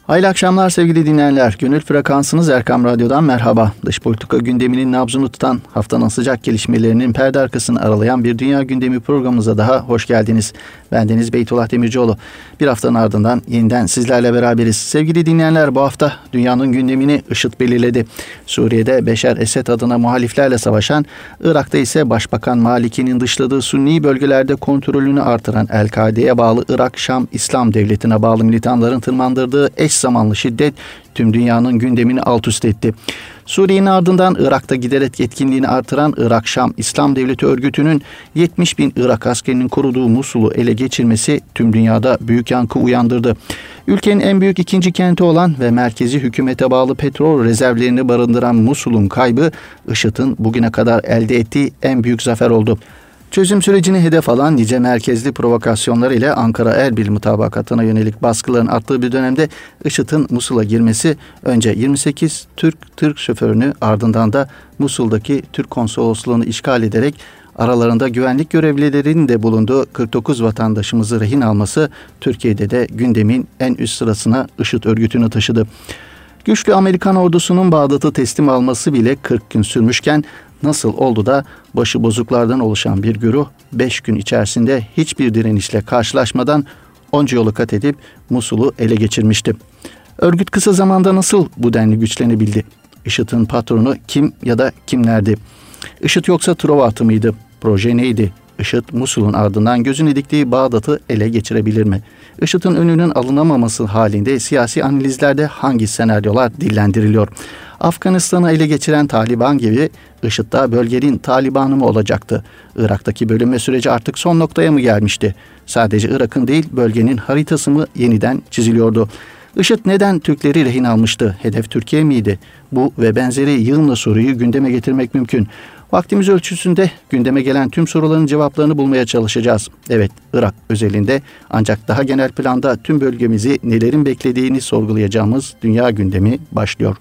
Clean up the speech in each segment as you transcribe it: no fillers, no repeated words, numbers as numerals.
Hayırlı akşamlar sevgili dinleyenler. Gönül frekansınız Erkam Radyo'dan merhaba. Dış politika gündeminin nabzını tutan, haftanın sıcak gelişmelerinin perde arkasını aralayan bir dünya gündemi programımıza daha hoş geldiniz. Bendeniz Beytullah Demircioğlu. Bir haftanın ardından yeniden sizlerle beraberiz. Sevgili dinleyenler, bu hafta dünyanın gündemini IŞİD belirledi. Suriye'de Beşer Esed adına muhaliflerle savaşan, Irak'ta ise Başbakan Maliki'nin dışladığı Sünni bölgelerde kontrolünü artıran El-Kaide'ye bağlı Irak-Şam İslam Devleti'ne bağlı militanların tırmandırdığı eş zamanlı şiddet tüm dünyanın gündemini alt üst etti. Suriye'nin ardından Irak'ta giderek etkinliğini artıran Irak-Şam İslam Devleti örgütünün 70 bin Irak askerinin koruduğu Musul'u ele geçirmesi tüm dünyada büyük yankı uyandırdı. Ülkenin en büyük ikinci kenti olan ve merkezi hükümete bağlı petrol rezervlerini barındıran Musul'un kaybı IŞİD'in bugüne kadar elde ettiği en büyük zafer oldu. Çözüm sürecini hedef alan nice merkezli provokasyonlar ile Ankara-Erbil mutabakatına yönelik baskıların arttığı bir dönemde IŞİD'in Musul'a girmesi önce 28 Türk şoförünü, ardından da Musul'daki Türk konsolosluğunu işgal ederek aralarında güvenlik görevlilerinin de bulunduğu 49 vatandaşımızı rehin alması Türkiye'de de gündemin en üst sırasına IŞİD örgütünü taşıdı. Güçlü Amerikan ordusunun Bağdat'ı teslim alması bile 40 gün sürmüşken nasıl oldu da başı bozuklardan oluşan bir güruh 5 gün içerisinde hiçbir direnişle karşılaşmadan onca yolu kat edip Musul'u ele geçirmişti? Örgüt kısa zamanda nasıl bu denli güçlenebildi? IŞİD'in patronu kim ya da kimlerdi? IŞİD yoksa Truva atı mıydı? Proje neydi? IŞİD Musul'un ardından gözüne diktiği Bağdat'ı ele geçirebilir mi? IŞİD'in önünün alınamaması halinde siyasi analizlerde hangi senaryolar dillendiriliyor? Afganistan'ı ele geçiren Taliban gibi IŞİD da bölgenin Taliban'ı mı olacaktı? Irak'taki bölünme süreci artık son noktaya mı gelmişti? Sadece Irak'ın değil, bölgenin haritası mı yeniden çiziliyordu? IŞİD neden Türkleri rehin almıştı? Hedef Türkiye miydi? Bu ve benzeri yığınla soruyu gündeme getirmek mümkün. Vaktimiz ölçüsünde gündeme gelen tüm soruların cevaplarını bulmaya çalışacağız. Evet, Irak özelinde, ancak daha genel planda tüm bölgemizi nelerin beklediğini sorgulayacağımız dünya gündemi başlıyor.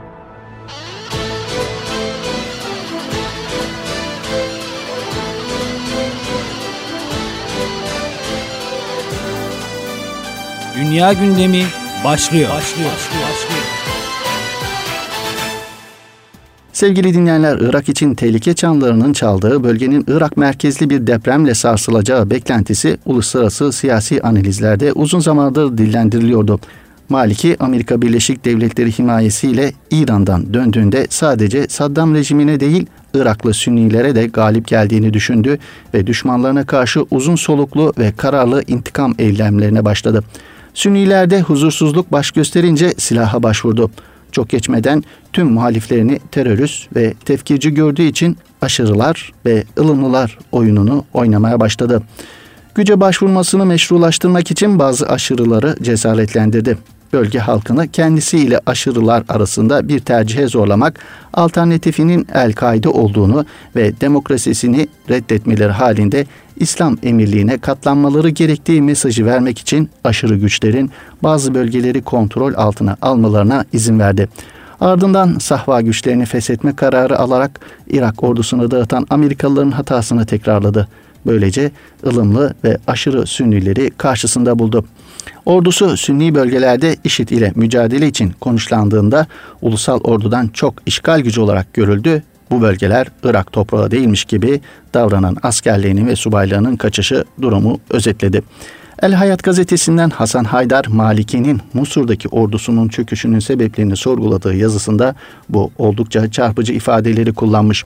Dünya gündemi başlıyor. Sevgili dinleyenler, Irak için tehlike çanlarının çaldığı bölgenin Irak merkezli bir depremle sarsılacağı beklentisi uluslararası siyasi analizlerde uzun zamandır dillendiriliyordu. Maliki, Amerika Birleşik Devletleri himayesiyle İran'dan döndüğünde sadece Saddam rejimine değil, Iraklı Sünnilere de galip geldiğini düşündü ve düşmanlarına karşı uzun soluklu ve kararlı intikam eylemlerine başladı. Sünnilerde huzursuzluk baş gösterince silaha başvurdu. Çok geçmeden tüm muhaliflerini terörist ve tefkirci gördüğü için aşırılar ve ılımlılar oyununu oynamaya başladı. Güce başvurmasını meşrulaştırmak için bazı aşırıları cesaretlendirdi. Bölge halkını kendisiyle aşırılar arasında bir tercihe zorlamak, alternatifinin El-Kaide olduğunu ve demokrasisini reddetmeleri halinde İslam emirliğine katlanmaları gerektiği mesajı vermek için aşırı güçlerin bazı bölgeleri kontrol altına almalarına izin verdi. Ardından sahva güçlerini feshetme kararı alarak Irak ordusunu dağıtan Amerikalıların hatasını tekrarladı. Böylece ılımlı ve aşırı Sünnileri karşısında buldu. Ordusu Sünni bölgelerde IŞİD ile mücadele için konuşlandığında ulusal ordudan çok işgal gücü olarak görüldü. Bu bölgeler Irak toprağı değilmiş gibi davranan askerlerinin ve subaylarının kaçışı durumu özetledi. El Hayat gazetesinden Hasan Haydar, Maliki'nin Musul'daki ordusunun çöküşünün sebeplerini sorguladığı yazısında bu oldukça çarpıcı ifadeleri kullanmış.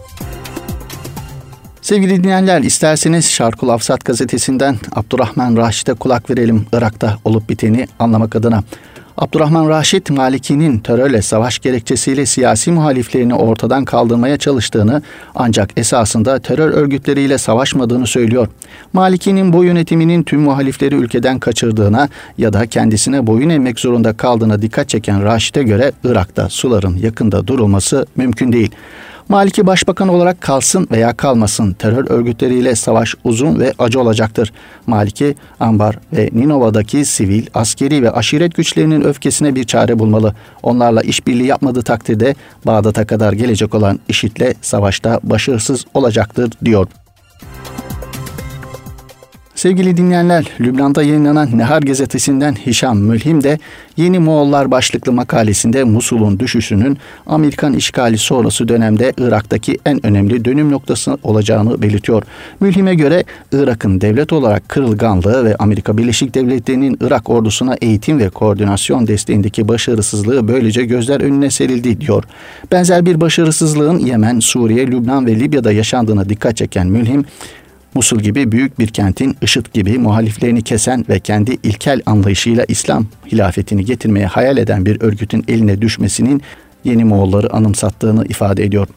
Sevgili dinleyenler, isterseniz Şarkul Afsat gazetesinden Abdurrahman Raşit'e kulak verelim Irak'ta olup biteni anlamak adına. Abdurrahman Raşit, Maliki'nin terörle savaş gerekçesiyle siyasi muhaliflerini ortadan kaldırmaya çalıştığını, ancak esasında terör örgütleriyle savaşmadığını söylüyor. Maliki'nin bu yönetiminin tüm muhalifleri ülkeden kaçırdığına ya da kendisine boyun eğmek zorunda kaldığına dikkat çeken Raşit'e göre Irak'ta suların yakında durulması mümkün değil. Maliki başbakan olarak kalsın veya kalmasın, terör örgütleriyle savaş uzun ve acı olacaktır. Maliki, Anbar ve Ninova'daki sivil, askeri ve aşiret güçlerinin öfkesine bir çare bulmalı. Onlarla işbirliği yapmadığı takdirde Bağdat'a kadar gelecek olan IŞİD'le savaşta başarısız olacaktır, diyor. Sevgili dinleyenler, Lübnan'da yayınlanan Nehar gazetesinden Hişam Mülhim de Yeni Moğollar başlıklı makalesinde Musul'un düşüşünün Amerikan işgali sonrası dönemde Irak'taki en önemli dönüm noktası olacağını belirtiyor. Mülhim'e göre Irak'ın devlet olarak kırılganlığı ve Amerika Birleşik Devletleri'nin Irak ordusuna eğitim ve koordinasyon desteğindeki başarısızlığı böylece gözler önüne serildi diyor. Benzer bir başarısızlığın Yemen, Suriye, Lübnan ve Libya'da yaşandığına dikkat çeken Mülhim, Musul gibi büyük bir kentin IŞİD gibi muhaliflerini kesen ve kendi ilkel anlayışıyla İslam hilafetini getirmeye hayal eden bir örgütün eline düşmesinin Yeni Moğolları anımsattığını ifade ediyor.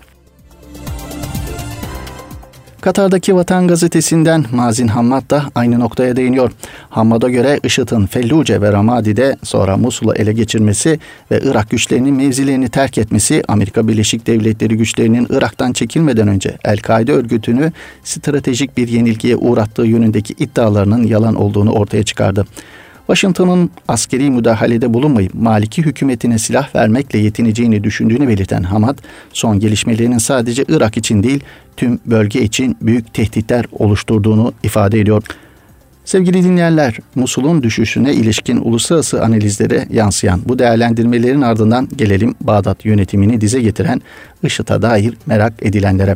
Katar'daki Vatan gazetesinden Mazin Hammad da aynı noktaya değiniyor. Hammad'a göre IŞİD'in Felluce ve Ramadi'de sonra Musul'u ele geçirmesi ve Irak güçlerinin mevzilerini terk etmesi, Amerika Birleşik Devletleri güçlerinin Irak'tan çekilmeden önce El-Kaide örgütünü stratejik bir yenilgiye uğrattığı yönündeki iddialarının yalan olduğunu ortaya çıkardı. Washington'un askeri müdahalede bulunmayıp Maliki hükümetine silah vermekle yetineceğini düşündüğünü belirten Hammad, son gelişmelerinin sadece Irak için değil, tüm bölge için büyük tehditler oluşturduğunu ifade ediyor. Sevgili dinleyenler, Musul'un düşüşüne ilişkin uluslararası analizlere yansıyan bu değerlendirmelerin ardından gelelim Bağdat yönetimini dize getiren IŞİD'e dair merak edilenlere.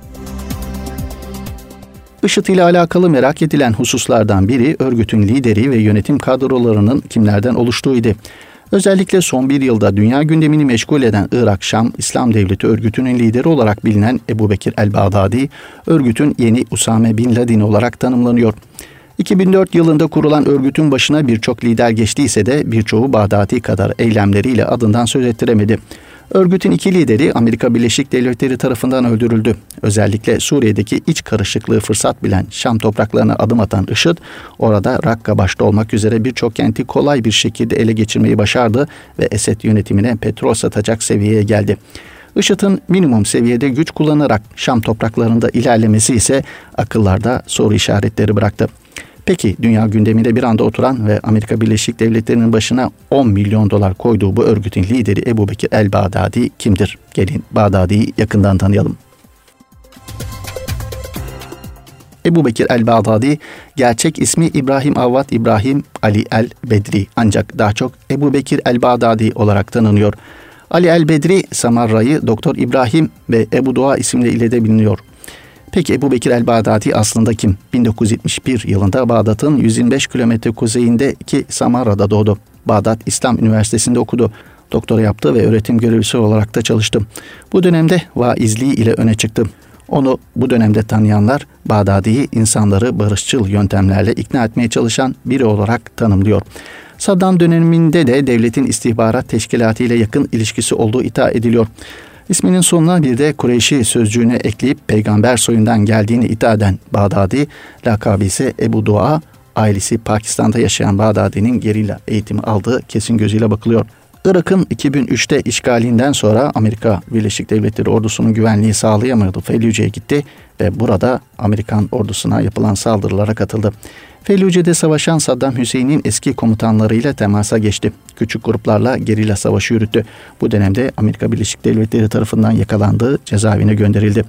IŞİD ile alakalı merak edilen hususlardan biri örgütün lideri ve yönetim kadrolarının kimlerden oluştuğuydu. Özellikle son bir yılda dünya gündemini meşgul eden Irak-Şam İslam Devleti örgütünün lideri olarak bilinen Ebu Bekir el-Bağdadi, örgütün yeni Usame Bin Laden olarak tanımlanıyor. 2004 yılında kurulan örgütün başına birçok lider geçtiyse de birçoğu Bağdadi kadar eylemleriyle adından söz ettiremedi. Örgütün iki lideri Amerika Birleşik Devletleri tarafından öldürüldü. Özellikle Suriye'deki iç karışıklığı fırsat bilen Şam topraklarına adım atan IŞİD, orada Rakka başta olmak üzere birçok kenti kolay bir şekilde ele geçirmeyi başardı ve Esed yönetimine petrol satacak seviyeye geldi. IŞİD'in minimum seviyede güç kullanarak Şam topraklarında ilerlemesi ise akıllarda soru işaretleri bıraktı. Peki dünya gündemine bir anda oturan ve Amerika Birleşik Devletleri'nin başına 10 milyon dolar koyduğu bu örgütün lideri Ebu Bekir el-Bağdadi kimdir? Gelin Bağdadi'yi yakından tanıyalım. Ebu Bekir el-Bağdadi, gerçek ismi İbrahim Avvat İbrahim Ali el-Bedri, ancak daha çok Ebu Bekir el-Bağdadi olarak tanınıyor. Ali el-Bedri, Samarra'yı Doktor İbrahim ve Ebu Dua isimleriyle de biliniyor. Peki Ebu Bekir el-Bağdadi aslında kim? 1971 yılında Bağdat'ın 125 kilometre kuzeyindeki Samarra'da doğdu. Bağdat İslam Üniversitesi'nde okudu. Doktora yaptı ve öğretim görevlisi olarak da çalıştı. Bu dönemde vaizliği ile öne çıktı. Onu bu dönemde tanıyanlar Bağdadi'yi insanları barışçıl yöntemlerle ikna etmeye çalışan biri olarak tanımlıyor. Saddam döneminde de devletin istihbarat teşkilatı ile yakın ilişkisi olduğu iddia ediliyor. İsminin sonuna bir de Kureyşi sözcüğünü ekleyip peygamber soyundan geldiğini iddia eden Bağdadi, lakabı ise Ebu Dua, ailesi Pakistan'da yaşayan Bağdadi'nin gerilla eğitimi aldığı kesin gözüyle bakılıyor. Irak'ın 2003'te işgalinden sonra Amerika Birleşik Devletleri ordusunun güvenliği sağlayamadığı Felluce'ye gitti ve burada Amerikan ordusuna yapılan saldırılara katıldı. Felluce'de savaşan Saddam Hüseyin'in eski komutanlarıyla temasa geçti. Küçük gruplarla gerilla savaşı yürüttü. Bu dönemde Amerika Birleşik Devletleri tarafından yakalandığı cezaevine gönderildi.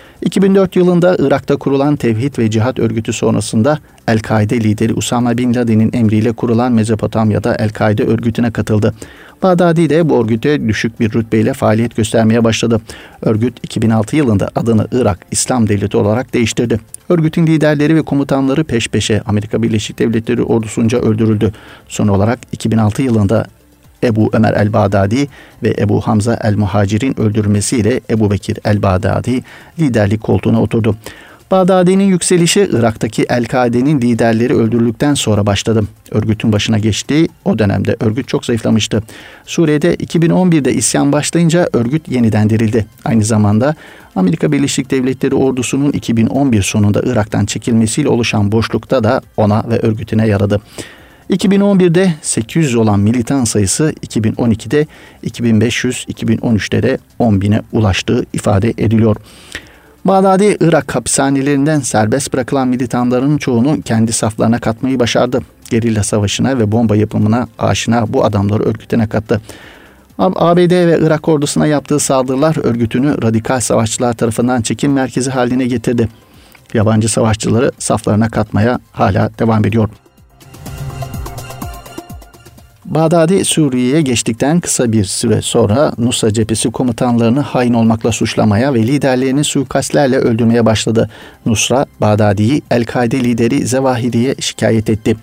2004 yılında Irak'ta kurulan Tevhid ve Cihat örgütü sonrasında El-Kaide lideri Usame Bin Laden'in emriyle kurulan Mezopotamya'da El-Kaide örgütüne katıldı. Bağdadi de bu örgüte düşük bir rütbeyle faaliyet göstermeye başladı. Örgüt 2006 yılında adını Irak İslam Devleti olarak değiştirdi. Örgütün liderleri ve komutanları peş peşe Amerika Birleşik Devletleri ordusunca öldürüldü. Son olarak 2006 yılında Ebu Ömer el-Bağdadi ve Ebu Hamza el-Muhacir'in öldürülmesiyle Ebu Bekir el-Bağdadi liderlik koltuğuna oturdu. Bağdadi'nin yükselişi Irak'taki El-Kaide'nin liderleri öldürüldükten sonra başladı. Örgütün başına geçtiği o dönemde örgüt çok zayıflamıştı. Suriye'de 2011'de isyan başlayınca örgüt yeniden dirildi. Aynı zamanda Amerika Birleşik Devletleri ordusunun 2011 sonunda Irak'tan çekilmesiyle oluşan boşlukta da ona ve örgütüne yaradı. 2011'de 800 olan militan sayısı 2012'de 2500, 2013'te de 10.000'e ulaştığı ifade ediliyor. Bağdadi, Irak hapishanelerinden serbest bırakılan militanların çoğunu kendi saflarına katmayı başardı. Gerilla savaşına ve bomba yapımına aşina bu adamları örgütüne kattı. ABD ve Irak ordusuna yaptığı saldırılar örgütünü radikal savaşçılar tarafından çekim merkezi haline getirdi. yabancı savaşçıları saflarına katmaya hala devam ediyor. Bağdadi Suriye'ye geçtikten kısa bir süre sonra Nusra Cephesi komutanlarını hain olmakla suçlamaya ve liderlerini suikastlerle öldürmeye başladı. Nusra, Bağdadi'yi El-Kaide lideri Zevahiri'ye şikayet etti.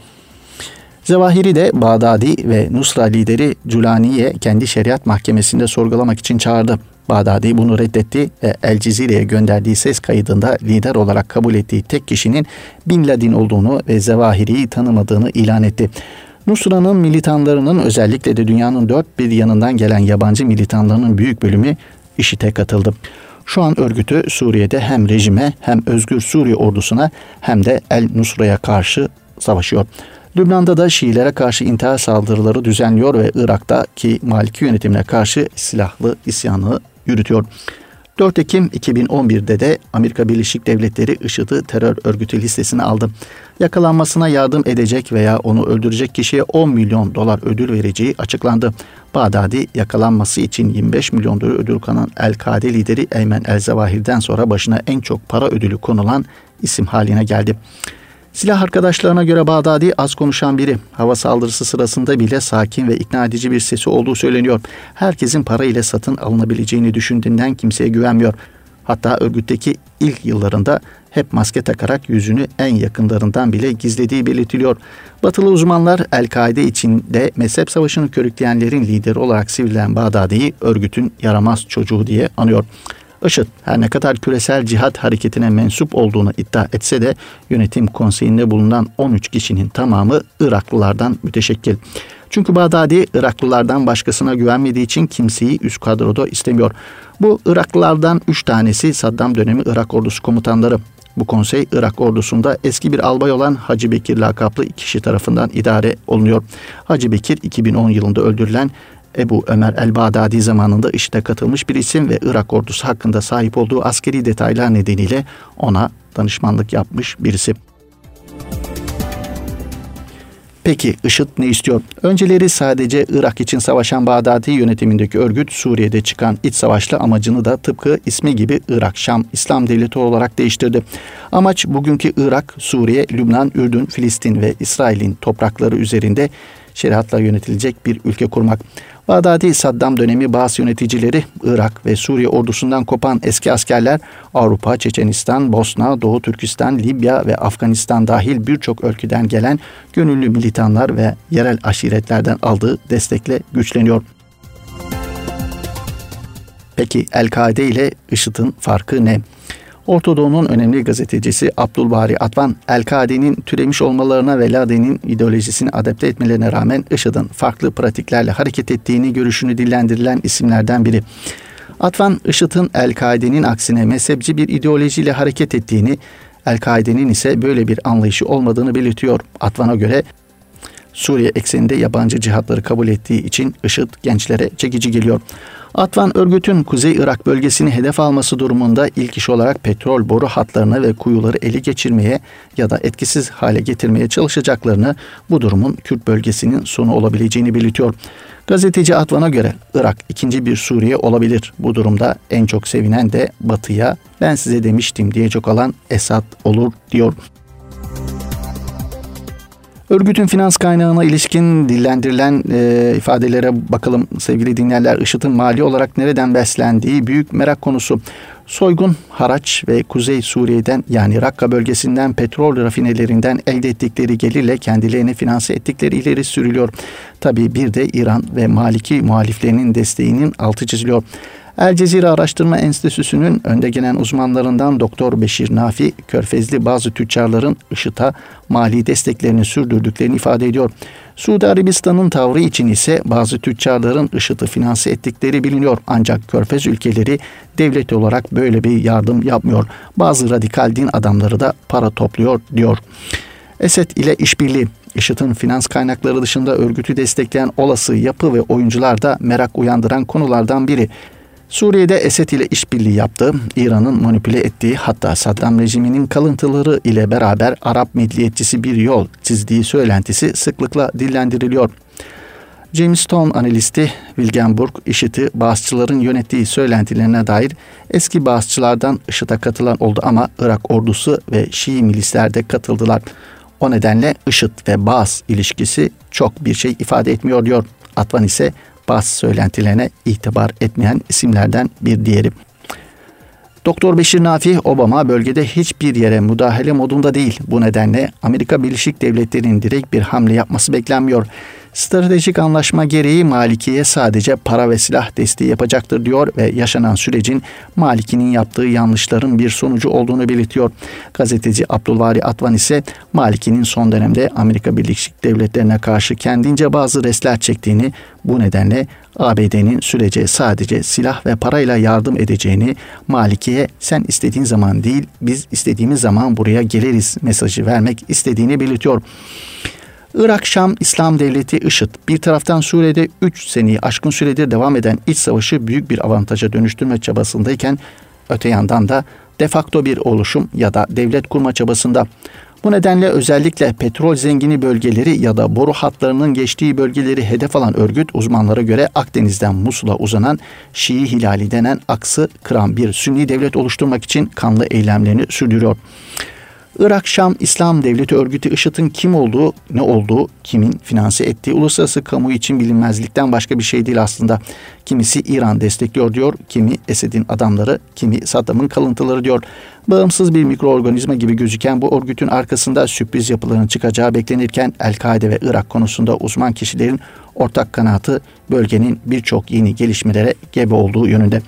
Zevahiri de Bağdadi ve Nusra lideri Culani'ye kendi şeriat mahkemesinde sorgulamak için çağırdı. Bağdadi bunu reddetti ve El Cezire'ye gönderdiği ses kaydında lider olarak kabul ettiği tek kişinin Bin Laden olduğunu ve Zevahiri'yi tanımadığını ilan etti. Nusra'nın militanlarının, özellikle de dünyanın dört bir yanından gelen yabancı militanlarının büyük bölümü IŞİD'e katıldı. Şu an örgütü Suriye'de hem rejime hem Özgür Suriye ordusuna hem de El Nusra'ya karşı savaşıyor. Lübnan'da da Şiilere karşı intihar saldırıları düzenliyor ve Irak'taki Maliki yönetimine karşı silahlı isyanı yürütüyor. 4 Ekim 2011'de de Amerika Birleşik Devletleri IŞİD'i terör örgütü listesine aldı. Yakalanmasına yardım edecek veya onu öldürecek kişiye 10 milyon dolar ödül vereceği açıklandı. Bağdadi yakalanması için 25 milyon dolar ödül kanan El-Kaide lideri Eymen El-Zevahir'den sonra başına en çok para ödülü konulan isim haline geldi. Silah arkadaşlarına göre Bağdadi az konuşan biri. Hava saldırısı sırasında bile sakin ve ikna edici bir sesi olduğu söyleniyor. Herkesin para ile satın alınabileceğini düşündüğünden kimseye güvenmiyor. Hatta örgütteki ilk yıllarında hep maske takarak yüzünü en yakınlarından bile gizlediği belirtiliyor. Batılı uzmanlar El-Kaide içinde mezhep savaşını körükleyenlerin lideri olarak sivrilen Bağdadi'yi örgütün yaramaz çocuğu diye anıyor. IŞİD her ne kadar küresel cihat hareketine mensup olduğunu iddia etse de yönetim konseyinde bulunan 13 kişinin tamamı Iraklılardan müteşekkil. Çünkü Bağdadi Iraklılardan başkasına güvenmediği için kimseyi üst kadroda istemiyor. Bu Iraklılardan 3 tanesi Saddam dönemi Irak ordusu komutanları. Bu konsey Irak ordusunda eski bir albay olan Hacı Bekir lakaplı kişi tarafından idare olunuyor. Hacı Bekir 2010 yılında öldürülen Ebu Ömer el-Bağdadi zamanında IŞİD'e katılmış bir isim ve Irak ordusu hakkında sahip olduğu askeri detaylar nedeniyle ona danışmanlık yapmış birisi. Peki IŞİD ne istiyor? Önceleri sadece Irak için savaşan Bağdadi yönetimindeki örgüt Suriye'de çıkan iç savaşla amacını da tıpkı ismi gibi Irak-Şam İslam Devleti olarak değiştirdi. Amaç bugünkü Irak, Suriye, Lübnan, Ürdün, Filistin ve İsrail'in toprakları üzerinde şeriatla yönetilecek bir ülke kurmak. Bağdadi Saddam dönemi Baas yöneticileri, Irak ve Suriye ordusundan kopan eski askerler Avrupa, Çeçenistan, Bosna, Doğu Türkistan, Libya ve Afganistan dahil birçok ülkeden gelen gönüllü militanlar ve yerel aşiretlerden aldığı destekle güçleniyor. Peki El-Kaide ile IŞİD'in farkı ne? Orta Doğu'nun önemli gazetecisi Abdülbari Atvan, El-Kaide'nin türemiş olmalarına ve Laden'in ideolojisini adapte etmelerine rağmen IŞİD'in farklı pratiklerle hareket ettiğini görüşünü dillendirilen isimlerden biri. Atvan, IŞİD'in El-Kaide'nin aksine mezhepçi bir ideolojiyle hareket ettiğini, El-Kaide'nin ise böyle bir anlayışı olmadığını belirtiyor. Atvan'a göre Suriye ekseninde yabancı cihatları kabul ettiği için IŞİD gençlere çekici geliyor. Atvan, örgütün Kuzey Irak bölgesini hedef alması durumunda ilk iş olarak petrol boru hatlarını ve kuyuları ele geçirmeye ya da etkisiz hale getirmeye çalışacaklarını, bu durumun Kürt bölgesinin sonu olabileceğini belirtiyor. Gazeteci Atvan'a göre Irak ikinci bir Suriye olabilir. Bu durumda en çok sevinen de Batı'ya "ben size demiştim" diyecek olan Esad olur diyor. Örgütün finans kaynağına ilişkin dillendirilen ifadelere bakalım sevgili dinleyenler. IŞİD'in mali olarak nereden beslendiği büyük merak konusu. Soygun, haraç ve Kuzey Suriye'den yani Rakka bölgesinden petrol rafinelerinden elde ettikleri gelirle kendilerini finanse ettikleri ileri sürülüyor. Tabii bir de İran ve Maliki muhaliflerinin desteğinin altı çiziliyor. El Cezire Araştırma Enstitüsü'nün önde gelen uzmanlarından Doktor Beşir Nafi, Körfezli bazı tüccarların IŞİD'e mali desteklerini sürdürdüklerini ifade ediyor. Suudi Arabistan'ın tavrı için ise bazı tüccarların IŞİD'i finanse ettikleri biliniyor. Ancak Körfez ülkeleri devlet olarak böyle bir yardım yapmıyor. Bazı radikal din adamları da para topluyor diyor. Esed ile işbirliği. IŞİD'in finans kaynakları dışında örgütü destekleyen olası yapı ve oyuncular da merak uyandıran konulardan biri. Suriye'de Esed ile işbirliği yaptığı, İran'ın manipüle ettiği, hatta Saddam rejiminin kalıntıları ile beraber Arap milliyetçisi bir yol çizdiği söylentisi sıklıkla dillendiriliyor. James Stone analisti Wilgenburg, IŞİD'i Baasçıların yönettiği söylentilerine dair eski Baasçılardan IŞİD'e katılan oldu ama Irak ordusu ve Şii milisler de katıldılar. O nedenle IŞİD ve Baas ilişkisi çok bir şey ifade etmiyor diyor. Atvan ise Baas söylentilerine itibar etmeyen isimlerden bir diğeri. Doktor Beşir Nafi, Obama bölgede hiçbir yere müdahale modunda değil. Bu nedenle Amerika Birleşik Devletleri'nin direkt bir hamle yapması beklenmiyor. Stratejik anlaşma gereği Maliki'ye sadece para ve silah desteği yapacaktır diyor ve yaşanan sürecin Maliki'nin yaptığı yanlışların bir sonucu olduğunu belirtiyor. Gazeteci Abdülvari Atvan ise Maliki'nin son dönemde Amerika Birleşik Devletleri'ne karşı kendince bazı restler çektiğini, bu nedenle ABD'nin sürece sadece silah ve parayla yardım edeceğini, Maliki'ye sen istediğin zaman değil biz istediğimiz zaman buraya geliriz mesajı vermek istediğini belirtiyor. Irak-Şam İslam Devleti IŞİD bir taraftan Suriye'de 3 seneyi aşkın süredir devam eden iç savaşı büyük bir avantaja dönüştürme çabasındayken öte yandan da de facto bir oluşum ya da devlet kurma çabasında. Bu nedenle özellikle petrol zengini bölgeleri ya da boru hatlarının geçtiği bölgeleri hedef alan örgüt uzmanlara göre Akdeniz'den Musul'a uzanan Şii Hilali denen aksı kıran bir Sünni devlet oluşturmak için kanlı eylemlerini sürdürüyor. Irak-Şam İslam Devleti örgütü IŞİD'in kim olduğu, ne olduğu, kimin finanse ettiği uluslararası kamuoyu için bilinmezlikten başka bir şey değil aslında. Kimisi İran destekliyor diyor, kimi Esed'in adamları, kimi Saddam'ın kalıntıları diyor. Bağımsız bir mikroorganizma gibi gözüken bu örgütün arkasında sürpriz yapıların çıkacağı beklenirken El-Kaide ve Irak konusunda uzman kişilerin ortak kanaatı bölgenin birçok yeni gelişmelere gebe olduğu yönünde.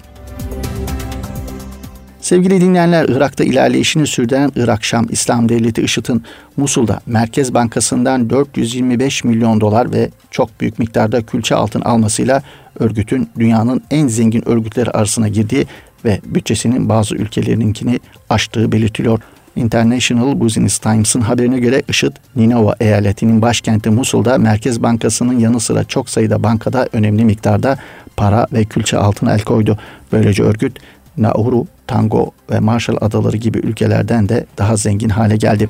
Sevgili dinleyenler, Irak'ta ilerleyişini sürdüren Irak-Şam İslam Devleti IŞİD'in Musul'da Merkez Bankası'ndan 425 milyon dolar ve çok büyük miktarda külçe altın almasıyla örgütün dünyanın en zengin örgütleri arasına girdiği ve bütçesinin bazı ülkelerininkini aştığı belirtiliyor. International Business Times'ın haberine göre IŞİD, Ninova eyaletinin başkenti Musul'da Merkez Bankası'nın yanı sıra çok sayıda bankada önemli miktarda para ve külçe altına el koydu. Böylece örgüt Nauru, Tango ve Marshall Adaları gibi ülkelerden de daha zengin hale geldi.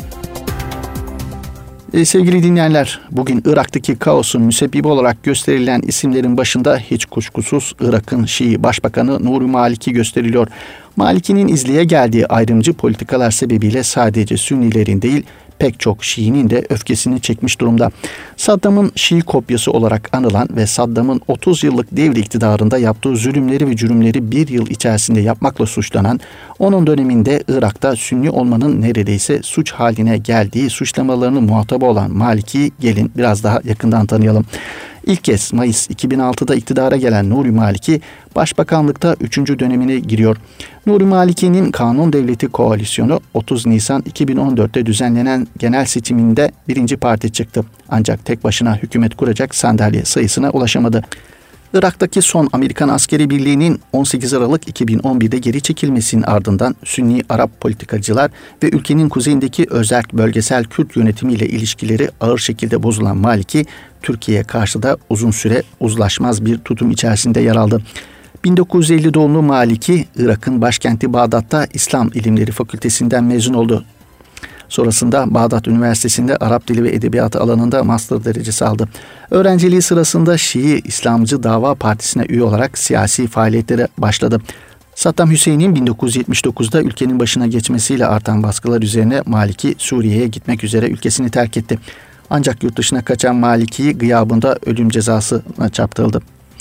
Sevgili dinleyenler, bugün Irak'taki kaosun müsebbibi olarak gösterilen isimlerin başında hiç kuşkusuz Irak'ın Şii Başbakanı Nuri Maliki gösteriliyor. Maliki'nin izleye geldiği ayrımcı politikalar sebebiyle sadece Sünnilerin değil, pek çok Şii'nin de öfkesini çekmiş durumda. Saddam'ın Şii kopyası olarak anılan ve Saddam'ın 30 yıllık devri iktidarında yaptığı zulümleri ve cürümleri bir yıl içerisinde yapmakla suçlanan, onun döneminde Irak'ta Sünni olmanın neredeyse suç haline geldiği suçlamalarının muhatabı olan Maliki'yi gelin biraz daha yakından tanıyalım. İlk kez Mayıs 2006'da iktidara gelen Nuri Maliki, başbakanlıkta 3. dönemine giriyor. Nuri Maliki'nin Kanun Devleti Koalisyonu 30 Nisan 2014'te düzenlenen genel seçiminde birinci parti çıktı. Ancak tek başına hükümet kuracak sandalye sayısına ulaşamadı. Irak'taki son Amerikan askeri birliğinin 18 Aralık 2011'de geri çekilmesinin ardından Sünni Arap politikacılar ve ülkenin kuzeyindeki özerk bölgesel Kürt yönetimiyle ilişkileri ağır şekilde bozulan Maliki, Türkiye'ye karşı da uzun süre uzlaşmaz bir tutum içerisinde yer aldı. 1950 doğumlu Maliki, Irak'ın başkenti Bağdat'ta İslam İlimleri Fakültesinden mezun oldu. Sonrasında Bağdat Üniversitesi'nde Arap Dili ve Edebiyatı alanında master derecesi aldı. Öğrenciliği sırasında Şii İslamcı Dava Partisi'ne üye olarak siyasi faaliyetlere başladı. Saddam Hüseyin'in 1979'da ülkenin başına geçmesiyle artan baskılar üzerine Maliki Suriye'ye gitmek üzere ülkesini terk etti. Ancak yurt dışına kaçan Maliki'yi gıyabında ölüm cezasına çarptırıldı.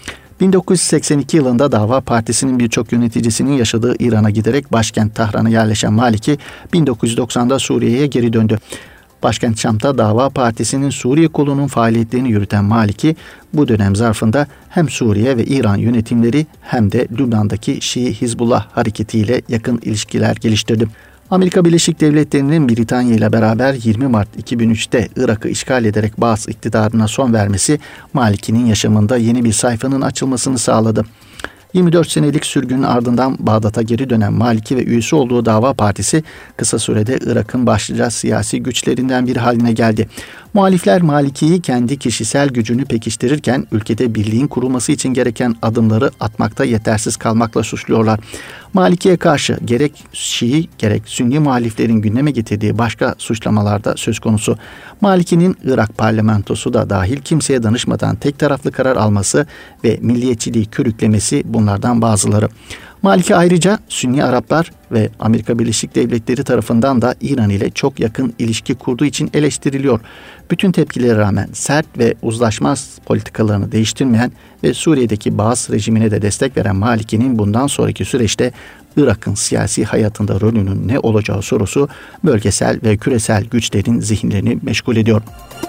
1982 yılında Dava Partisi'nin birçok yöneticisinin yaşadığı İran'a giderek başkent Tahran'a yerleşen Maliki, 1990'da Suriye'ye geri döndü. Başkent Şam'da Dava Partisi'nin Suriye kolunun faaliyetlerini yürüten Maliki, bu dönem zarfında hem Suriye ve İran yönetimleri hem de Lübnan'daki Şii Hizbullah hareketiyle yakın ilişkiler geliştirdi. Amerika Birleşik Devletleri'nin Britanya ile beraber 20 Mart 2003'te Irak'ı işgal ederek Baas iktidarına son vermesi Maliki'nin yaşamında yeni bir sayfanın açılmasını sağladı. 24 senelik sürgünün ardından Bağdat'a geri dönen Maliki ve üyesi olduğu Dava Partisi kısa sürede Irak'ın başlıca siyasi güçlerinden biri haline geldi. Muhalifler Maliki'yi kendi kişisel gücünü pekiştirirken ülkede birliğin kurulması için gereken adımları atmakta yetersiz kalmakla suçluyorlar. Maliki'ye karşı gerek Şii gerek Sünni muhaliflerin gündeme getirdiği başka suçlamalarda söz konusu. Maliki'nin Irak parlamentosu da dahil kimseye danışmadan tek taraflı karar alması ve milliyetçiliği körüklemesi bunlardan bazıları. Maliki ayrıca Sünni Araplar ve Amerika Birleşik Devletleri tarafından da İran ile çok yakın ilişki kurduğu için eleştiriliyor. Bütün tepkilere rağmen sert ve uzlaşmaz politikalarını değiştirmeyen ve Suriye'deki Baas rejimine de destek veren Maliki'nin bundan sonraki süreçte Irak'ın siyasi hayatında rolünün ne olacağı sorusu bölgesel ve küresel güçlerin zihinlerini meşgul ediyor.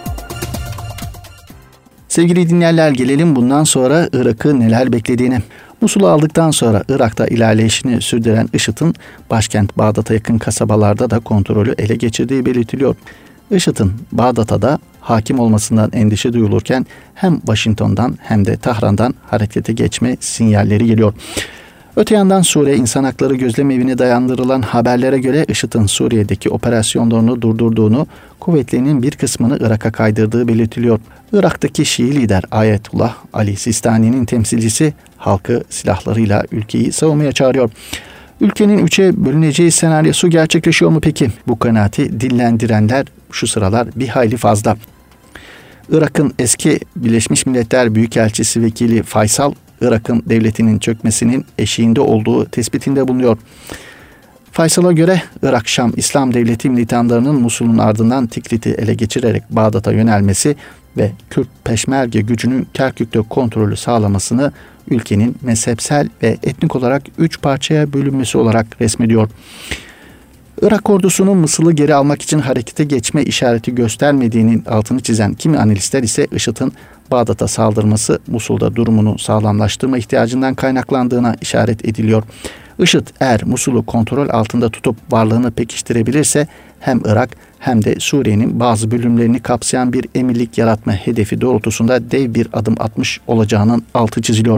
Sevgili dinleyenler, gelelim bundan sonra Irak'ı neler beklediğine. Musul'u aldıktan sonra Irak'ta ilerleyişini sürdüren IŞİD'in başkent Bağdat'a yakın kasabalarda da kontrolü ele geçirdiği belirtiliyor. IŞİD'in Bağdat'a da hakim olmasından endişe duyulurken hem Washington'dan hem de Tahran'dan harekete geçme sinyalleri geliyor. Öte yandan Suriye İnsan Hakları Gözlemevi'ne dayandırılan haberlere göre IŞİD'in Suriye'deki operasyonlarını durdurduğunu, kuvvetlerinin bir kısmını Irak'a kaydırdığı belirtiliyor. Irak'taki Şii lider Ayetullah Ali Sistani'nin temsilcisi halkı silahlarıyla ülkeyi savunmaya çağırıyor. Ülkenin üçe bölüneceği senaryosu gerçekleşiyor mu peki? Bu kanaati dillendirenler şu sıralar bir hayli fazla. Irak'ın eski Birleşmiş Milletler Büyükelçisi Vekili Faysal, Irak'ın devletinin çökmesinin eşiğinde olduğu tespitinde bulunuyor. Faysal'a göre Irak Şam İslam Devleti militanlarının Musul'un ardından Tikrit'i ele geçirerek Bağdat'a yönelmesi ve Kürt Peşmerge gücünün Kerkük'te kontrolü sağlamasını ülkenin mezhepsel ve etnik olarak 3 parçaya bölünmesi olarak resmediyor. Irak ordusunun Mısır'ı geri almak için harekete geçme işareti göstermediğinin altını çizen kimi analistler ise IŞİD'in Bağdat'a saldırması Musul'da durumunu sağlamlaştırma ihtiyacından kaynaklandığına işaret ediliyor. IŞİD eğer Musul'u kontrol altında tutup varlığını pekiştirebilirse hem Irak hem de Suriye'nin bazı bölümlerini kapsayan bir emirlik yaratma hedefi doğrultusunda dev bir adım atmış olacağının altı çiziliyor.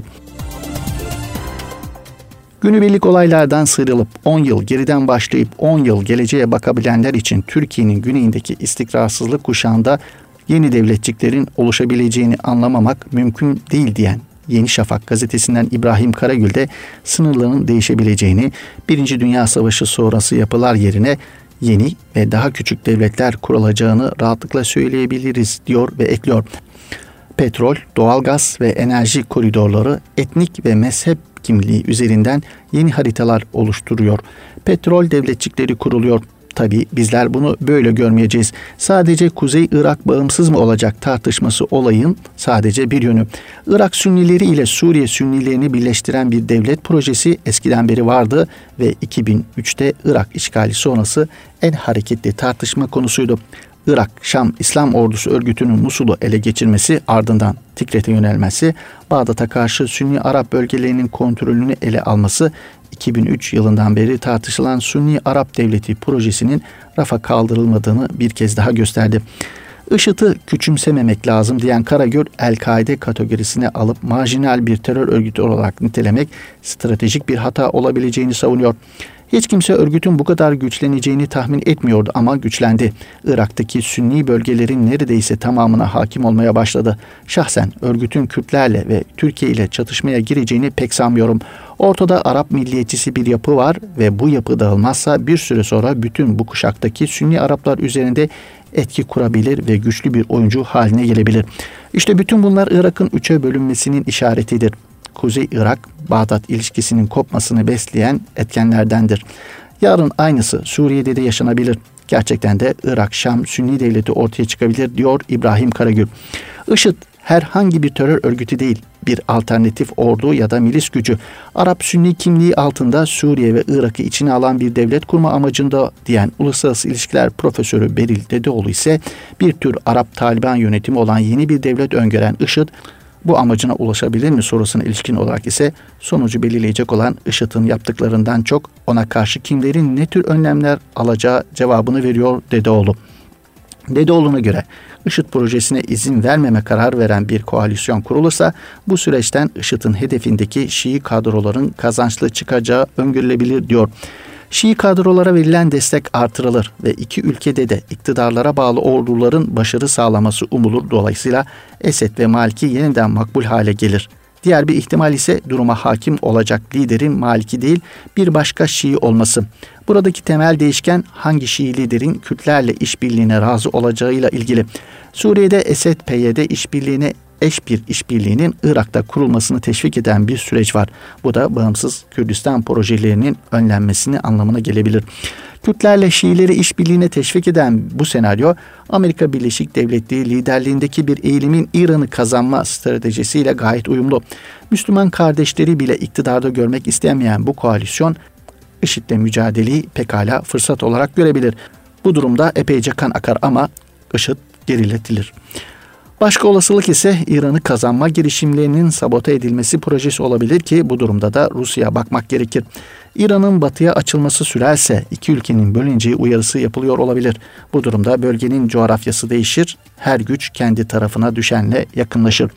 Günübirlik olaylardan sıyrılıp 10 yıl geriden başlayıp 10 yıl geleceğe bakabilenler için Türkiye'nin güneyindeki istikrarsızlık kuşağında yeni devletçiklerin oluşabileceğini anlamamak mümkün değil diyen Yeni Şafak gazetesinden İbrahim Karagül de sınırların değişebileceğini, Birinci Dünya Savaşı sonrası yapılar yerine yeni ve daha küçük devletler kurulacağını rahatlıkla söyleyebiliriz diyor ve ekliyor. Petrol, doğalgaz ve enerji koridorları etnik ve mezhep kimliği üzerinden yeni haritalar oluşturuyor. Petrol devletçikleri kuruluyor. Tabii bizler bunu böyle görmeyeceğiz. Sadece Kuzey Irak bağımsız mı olacak tartışması olayın sadece bir yönü. Irak Sünnileri ile Suriye Sünnilerini birleştiren bir devlet projesi eskiden beri vardı ve 2003'te Irak işgali sonrası en hareketli tartışma konusuydu. Irak Şam İslam Ordusu örgütünün Musul'u ele geçirmesi, ardından Tikrit'e yönelmesi, Bağdat'a karşı Sünni Arap bölgelerinin kontrolünü ele alması, 2003 yılından beri tartışılan Sünni Arap Devleti projesinin rafa kaldırılmadığını bir kez daha gösterdi. IŞİD'i küçümsememek lazım diyen Karagül, El-Kaide kategorisine alıp marjinal bir terör örgütü olarak nitelemek stratejik bir hata olabileceğini savunuyor. Hiç kimse örgütün bu kadar güçleneceğini tahmin etmiyordu ama güçlendi. Irak'taki Sünni bölgelerin neredeyse tamamına hakim olmaya başladı. Şahsen örgütün Kürtlerle ve Türkiye ile çatışmaya gireceğini pek sanmıyorum. Ortada Arap milliyetçisi bir yapı var ve bu yapı dağılmazsa bir süre sonra bütün bu kuşaktaki Sünni Araplar üzerinde etki kurabilir ve güçlü bir oyuncu haline gelebilir. İşte bütün bunlar Irak'ın üçe bölünmesinin işaretidir. Kuzey Irak-Bağdat ilişkisinin kopmasını besleyen etkenlerdendir. Yarın aynısı Suriye'de de yaşanabilir. Gerçekten de Irak-Şam Sünni devleti ortaya çıkabilir diyor İbrahim Karagül. IŞİD herhangi bir terör örgütü değil, bir alternatif ordu ya da milis gücü. Arap-Sünni kimliği altında Suriye ve Irak'ı içine alan bir devlet kurma amacında diyen Uluslararası İlişkiler Profesörü Beril Dedeoğlu ise bir tür Arap-Taliban yönetimi olan yeni bir devlet öngören IŞİD, bu amacına ulaşabilir mi sorusuna ilişkin olarak ise sonucu belirleyecek olan IŞİD'in yaptıklarından çok ona karşı kimlerin ne tür önlemler alacağı cevabını veriyor Dedeoğlu. Dedeoğlu'na göre IŞİD projesine izin vermeme kararı veren bir koalisyon kurulursa bu süreçten IŞİD'in hedefindeki Şii kadroların kazançlı çıkacağı öngörülebilir diyor. Şii kadrolara verilen destek artırılır ve iki ülkede de iktidarlara bağlı orduların başarı sağlaması umulur. Dolayısıyla Esed ve Maliki yeniden makbul hale gelir. Diğer bir ihtimal ise duruma hakim olacak liderin Maliki değil bir başka Şii olması. Buradaki temel değişken hangi Şii liderin Kürtlerle işbirliğine razı olacağıyla ilgili. Suriye'de Esed-PYD işbirliğine eş bir işbirliğinin Irak'ta kurulmasını teşvik eden bir süreç var. Bu da bağımsız Kürdistan projelerinin önlenmesini anlamına gelebilir. Kürtlerle Şiileri işbirliğine teşvik eden bu senaryo Amerika Birleşik Devletleri liderliğindeki bir eğilimin İran'ı kazanma stratejisiyle gayet uyumlu. Müslüman kardeşleri bile iktidarda görmek istemeyen bu koalisyon IŞİD'le mücadeleyi pekala fırsat olarak görebilir. Bu durumda epeyce kan akar ama IŞİD geriletilir. Başka olasılık ise İran'ı kazanma girişimlerinin sabote edilmesi projesi olabilir ki bu durumda da Rusya'ya bakmak gerekir. İran'ın batıya açılması sürerse iki ülkenin bölüneceği uyarısı yapılıyor olabilir. Bu durumda bölgenin coğrafyası değişir, her güç kendi tarafına düşenle yakınlaşır.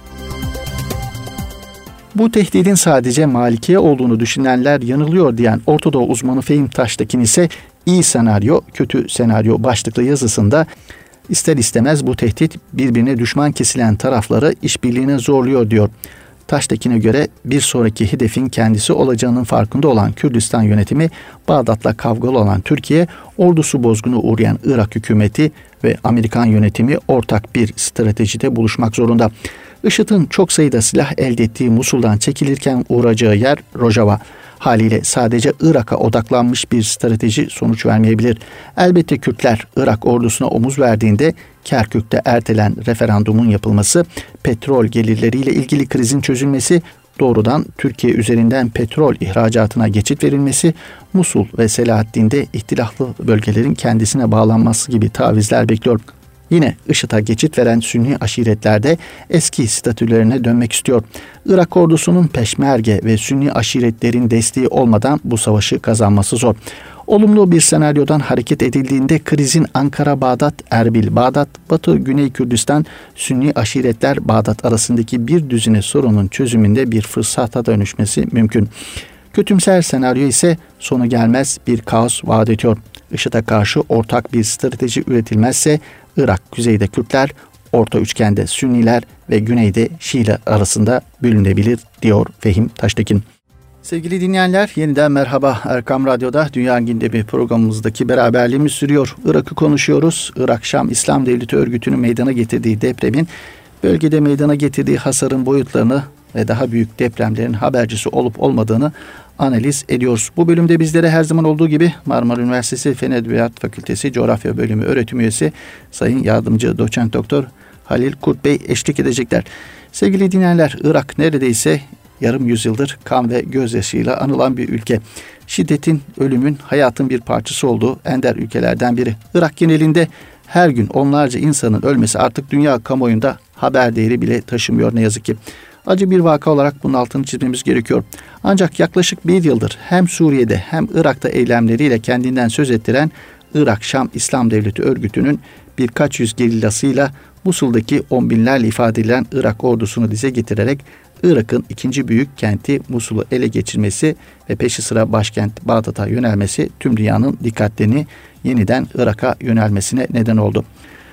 Bu tehdidin sadece Malikiye olduğunu düşünenler yanılıyor diyen Ortadoğu uzmanı Fehim Taştekin ise iyi senaryo, kötü senaryo başlıklı yazısında İster istemez bu tehdit birbirine düşman kesilen tarafları işbirliğine zorluyor diyor. Taştekin'e göre bir sonraki hedefin kendisi olacağının farkında olan Kürdistan yönetimi, Bağdat'la kavgalı olan Türkiye, ordusu bozguna uğrayan Irak hükümeti ve Amerikan yönetimi ortak bir stratejide buluşmak zorunda. IŞİD'in çok sayıda silah elde ettiği Musul'dan çekilirken uğrayacağı yer Rojava. Haliyle sadece Irak'a odaklanmış bir strateji sonuç vermeyebilir. Elbette Kürtler Irak ordusuna omuz verdiğinde Kerkük'te ertelen referandumun yapılması, petrol gelirleriyle ilgili krizin çözülmesi, doğrudan Türkiye üzerinden petrol ihracatına geçit verilmesi, Musul ve Selahaddin'de ihtilaflı bölgelerin kendisine bağlanması gibi tavizler bekliyor. Yine IŞİD'e geçit veren Sünni aşiretlerde eski statülerine dönmek istiyor. Irak ordusunun Peşmerge ve Sünni aşiretlerin desteği olmadan bu savaşı kazanması zor. Olumlu bir senaryodan hareket edildiğinde krizin Ankara-Bağdat, Erbil-Bağdat, Batı-Güney Kürdistan, Sünni aşiretler-Bağdat arasındaki bir düzine sorunun çözümünde bir fırsata dönüşmesi mümkün. Kötümser senaryo ise sonu gelmez bir kaos vaat ediyor. IŞİD'e karşı ortak bir strateji üretilmezse Irak kuzeyde Kürtler, orta üçgende Sünniler ve güneyde Şiiler arasında bölünebilir diyor Fehim Taştekin. Sevgili dinleyenler, yeniden merhaba. Erkam Radyo'da Dünya Gündemi programımızdaki beraberliğimiz sürüyor. Irak'ı konuşuyoruz. Irak-Şam İslam Devleti örgütünün meydana getirdiği depremin, bölgede meydana getirdiği hasarın boyutlarını ve daha büyük depremlerin habercisi olup olmadığını analiz ediyoruz. Bu bölümde bizlere her zaman olduğu gibi Marmara Üniversitesi Fen Edebiyat Fakültesi Coğrafya Bölümü öğretim üyesi Sayın Yardımcı Doçent Doktor Halil Kurt Bey eşlik edecekler. Sevgili dinleyenler, Irak neredeyse yarım yüzyıldır kan ve gözyaşıyla anılan bir ülke. Şiddetin, ölümün, hayatın bir parçası olduğu ender ülkelerden biri. Irak genelinde her gün onlarca insanın ölmesi artık dünya kamuoyunda haber değeri bile taşımıyor ne yazık ki. Acı bir vaka olarak bunun altını çizmemiz gerekiyor. Ancak yaklaşık bir yıldır hem Suriye'de hem Irak'ta eylemleriyle kendinden söz ettiren Irak-Şam İslam Devleti örgütünün birkaç yüz gerillasıyla Musul'daki on binlerle ifade edilen Irak ordusunu dize getirerek Irak'ın ikinci büyük kenti Musul'u ele geçirmesi ve peşi sıra başkent Bağdat'a yönelmesi tüm dünyanın dikkatlerini yeniden Irak'a yönelmesine neden oldu.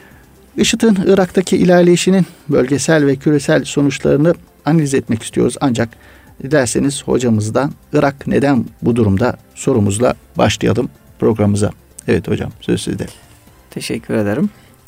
IŞİD'in Irak'taki ilerleyişinin bölgesel ve küresel sonuçlarını analiz etmek istiyoruz. Ancak dilerseniz hocamızdan Irak neden bu durumda sorumuzla başlayalım programımıza. Evet hocam, söz sizde. Teşekkür ederim.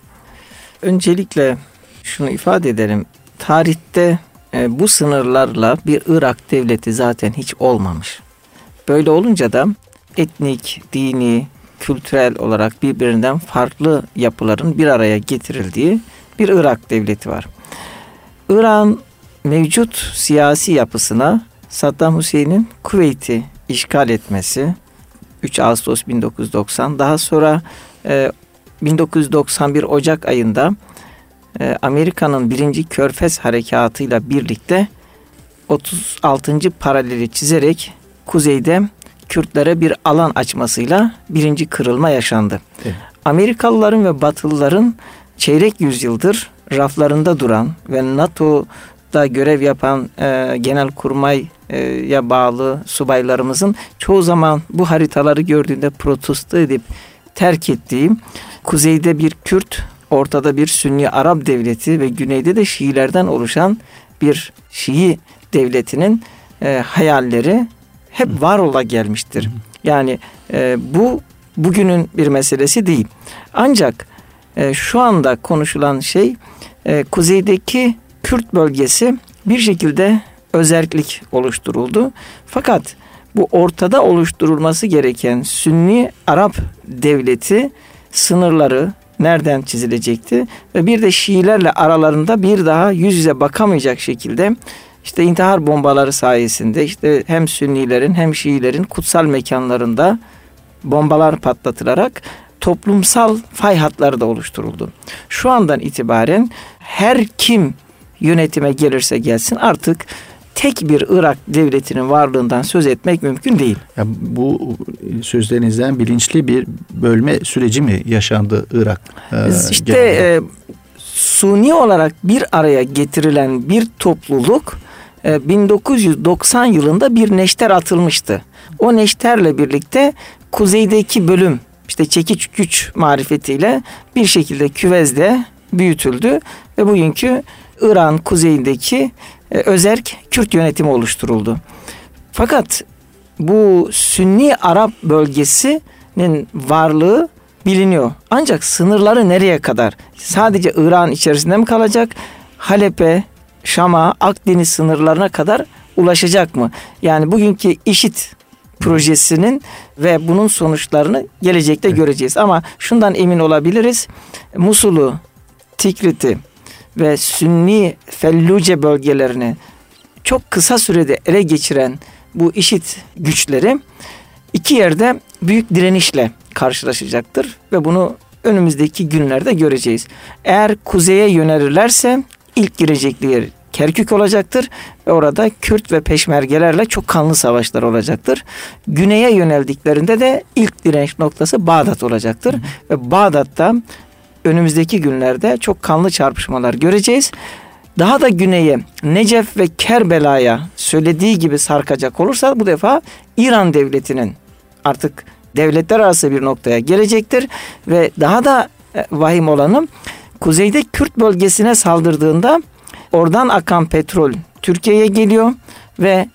Öncelikle şunu ifade edelim. Tarihte bu sınırlarla bir Irak devleti zaten hiç olmamış. Böyle olunca da etnik, dini, kültürel olarak birbirinden farklı yapıların bir araya getirildiği bir Irak devleti var. Irak'ın mevcut siyasi yapısına Saddam Hüseyin'in Kuveyt'i işgal etmesi 3 Ağustos 1990, daha sonra 1991 Ocak ayında Amerika'nın 1. Körfez Harekatı'yla birlikte 36. paraleli çizerek kuzeyde Kürtlere bir alan açmasıyla birinci kırılma yaşandı. Evet. Amerikalıların ve Batılıların çeyrek yüzyıldır raflarında duran ve NATO'da görev yapan Genelkurmay ya bağlı subaylarımızın çoğu zaman bu haritaları gördüğünde protesto edip terk ettiği, kuzeyde bir Kürt, ortada bir Sünni Arap devleti ve güneyde de Şiilerden oluşan bir Şii devletinin hayalleri hep var ola gelmiştir. Yani bu bugünün bir meselesi değil. Ancak şu anda konuşulan şey, kuzeydeki Kürt bölgesi bir şekilde özerklik oluşturuldu. Fakat bu ortada oluşturulması gereken Sünni Arap devleti sınırları nereden çizilecekti? Ve bir de Şiilerle aralarında bir daha yüz yüze bakamayacak şekilde işte intihar bombaları sayesinde işte hem Sünnilerin hem Şiilerin kutsal mekanlarında bombalar patlatılarak toplumsal fay hatları da oluşturuldu. Şu andan itibaren her kim yönetime gelirse gelsin artık tek bir Irak devletinin varlığından söz etmek mümkün değil. Ya bu sözlerinizden bilinçli bir bölme süreci mi yaşandı Irak? İşte suni olarak bir araya getirilen bir topluluk 1990 yılında bir neşter atılmıştı. O neşterle birlikte kuzeydeki bölüm işte çekiç güç marifetiyle bir şekilde küvezde büyütüldü ve bugünkü İran kuzeyindeki özerk Kürt yönetimi oluşturuldu. Fakat bu Sünni Arap bölgesinin varlığı biliniyor. Ancak sınırları nereye kadar? Sadece İran içerisinde mi kalacak? Halep'e, Şam'a, Akdeniz sınırlarına kadar ulaşacak mı? Yani bugünkü IŞİD projesinin ve bunun sonuçlarını gelecekte göreceğiz. Ama şundan emin olabiliriz. Musul'u, Tikrit'i ve Sünni Felluce bölgelerini çok kısa sürede ele geçiren bu IŞİD güçleri iki yerde büyük direnişle karşılaşacaktır ve bunu önümüzdeki günlerde göreceğiz. Eğer kuzeye yönelirlerse ilk girecekleri yer Kerkük olacaktır ve orada Kürt ve peşmergelerle çok kanlı savaşlar olacaktır. Güneye yöneldiklerinde de ilk direnç noktası Bağdat olacaktır. Ve Bağdat'ta önümüzdeki günlerde çok kanlı çarpışmalar göreceğiz. Daha da güneye Necef ve Kerbela'ya söylediği gibi sarkacak olursa bu defa İran devletinin artık devletler arası bir noktaya gelecektir. Ve daha da vahim olanı kuzeyde Kürt bölgesine saldırdığında oradan akan petrol Türkiye'ye geliyor ve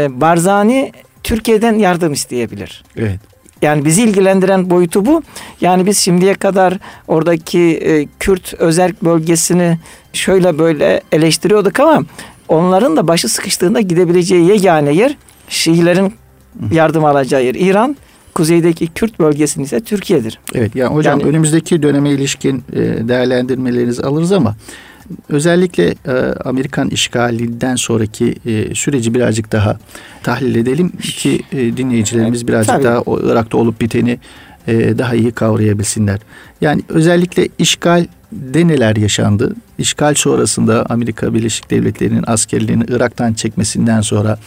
Barzani Türkiye'den yardım isteyebilir. Evet. Yani bizi ilgilendiren boyutu bu. Yani biz şimdiye kadar oradaki Kürt özerk bölgesini şöyle böyle eleştiriyorduk ama onların da başı sıkıştığında gidebileceği yegane yer Şiilerin yardım alacağı yer İran. Kuzeydeki Kürt bölgesini ise Türkiye'dir. Evet yani hocam önümüzdeki döneme ilişkin değerlendirmelerinizi alırız ama özellikle Amerikan işgalinden sonraki süreci birazcık daha tahlil edelim ki dinleyicilerimiz birazcık daha Irak'ta olup biteni daha iyi kavrayabilsinler. Yani özellikle işgalde neler yaşandı? İşgal sonrasında Amerika Birleşik Devletleri'nin askerlerini Irak'tan çekmesinden sonra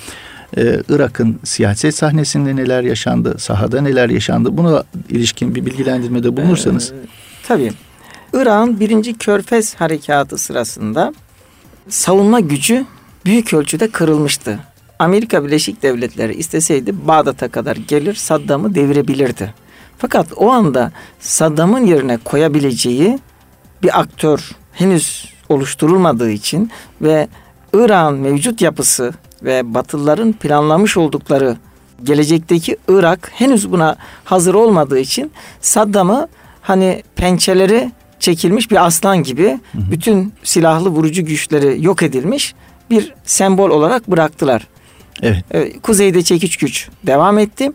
Irak'ın siyaset sahnesinde neler yaşandı? Sahada neler yaşandı? Buna ilişkin bir bilgilendirmede bulunursanız. Tabii. Irak'ın 1. Körfez Harekatı sırasında savunma gücü büyük ölçüde kırılmıştı. Amerika Birleşik Devletleri isteseydi Bağdat'a kadar gelir Saddam'ı devirebilirdi. Fakat o anda Saddam'ın yerine koyabileceği bir aktör henüz oluşturulmadığı için ve Irak'ın mevcut yapısı ve Batılıların planlamış oldukları gelecekteki Irak henüz buna hazır olmadığı için Saddam'ı hani pençeleri çekilmiş bir aslan gibi bütün silahlı vurucu güçleri yok edilmiş bir sembol olarak bıraktılar. Evet. Kuzeyde çekiç güç devam etti.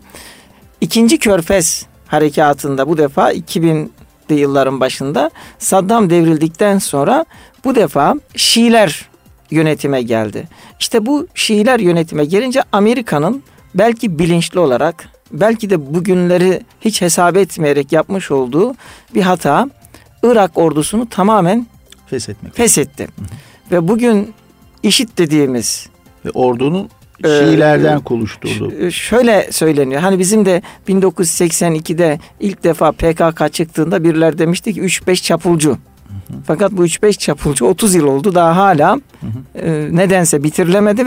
2. Körfez Harekatı'nda bu defa 2000'li yılların başında Saddam devrildikten sonra bu defa Şiiler yönetime geldi. İşte bu Şiiler yönetime gelince Amerika'nın belki bilinçli olarak belki de bugünleri hiç hesap etmeyerek yapmış olduğu bir hata Irak ordusunu tamamen feshetti. Ve bugün IŞİD dediğimiz ve ordunun Şiilerden oluşturdu. Şöyle söyleniyor. Hani bizim de 1982'de ilk defa PKK çıktığında birileri demişti ki 3-5 çapulcu. Fakat bu 3-5 çapulcu 30 yıl oldu daha hala nedense bitirilemedi ve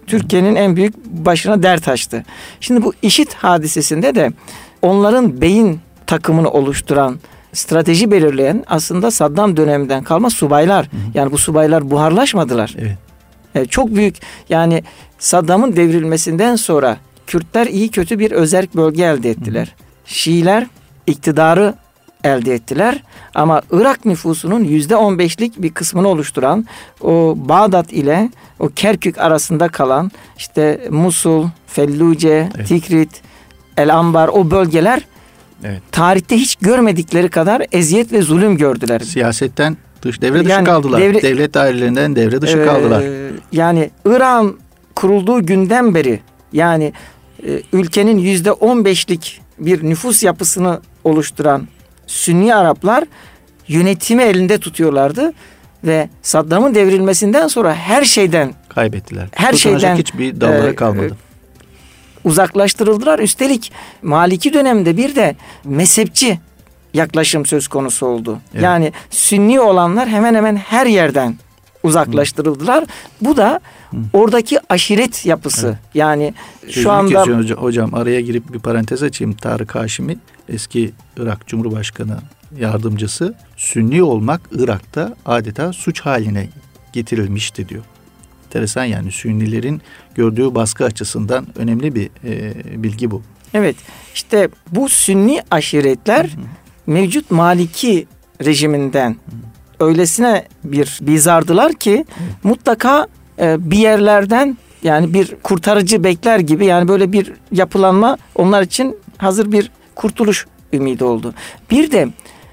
Türkiye'nin en büyük başına dert açtı. Şimdi bu IŞİD hadisesinde de onların beyin takımını oluşturan, strateji belirleyen aslında Saddam döneminden kalma subaylar. Yani bu subaylar buharlaşmadılar. Evet. Çok büyük, yani Saddam'ın devrilmesinden sonra Kürtler iyi kötü bir özerk bölge elde ettiler. Şiiler iktidarı elde ettiler. Ama Irak nüfusunun %15'lik bir kısmını oluşturan o Bağdat ile o Kerkük arasında kalan işte Musul, Felluce, evet. Tikrit, El Anbar, o bölgeler Evet. tarihte hiç görmedikleri kadar eziyet ve zulüm gördüler. Siyasetten devre dışı Yani kaldılar. Devlet dairelerinden devre dışı kaldılar. Yani Irak'ın kurulduğu günden beri, yani ülkenin %15'lik bir nüfus yapısını oluşturan Sünni Araplar yönetimi elinde tutuyorlardı ve Saddam'ın devrilmesinden sonra her şeyden Kaybettiler. Her Tutunacak şeyden hiçbir dalları kalmadı. Uzaklaştırıldılar. Üstelik Maliki dönemde bir de mezhepçi yaklaşım söz konusu oldu. Evet. Yani Sünni olanlar hemen hemen her yerden uzaklaştırıldılar. Bu da oradaki aşiret yapısı. Evet. Yani Sözünü şu anda kesiyorum hocam, araya girip bir parantez açayım. Tarık Haşimi, eski Irak Cumhurbaşkanı yardımcısı, Sünni olmak Irak'ta adeta suç haline getirilmişti diyor. Enteresan, yani Sünnilerin gördüğü baskı açısından önemli bir bilgi bu. evet, işte bu Sünni aşiretler mevcut Maliki rejiminden öylesine bir bizardılar ki mutlaka bir yerlerden, yani bir kurtarıcı bekler gibi, yani böyle bir yapılanma onlar için hazır bir kurtuluş ümidi oldu. Bir de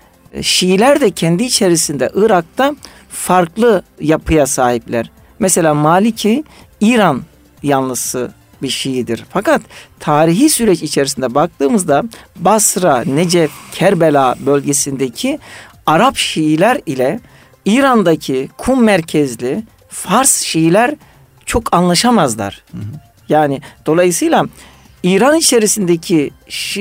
Şiiler de kendi içerisinde Irak'ta farklı yapıya sahipler. Mesela Maliki İran yanlısı bir Şiidir. Fakat tarihi süreç içerisinde baktığımızda Basra, Necef, Kerbela bölgesindeki Arap Şiiler ile İran'daki Kum merkezli Fars Şiiler çok anlaşamazlar. Yani dolayısıyla İran içerisindeki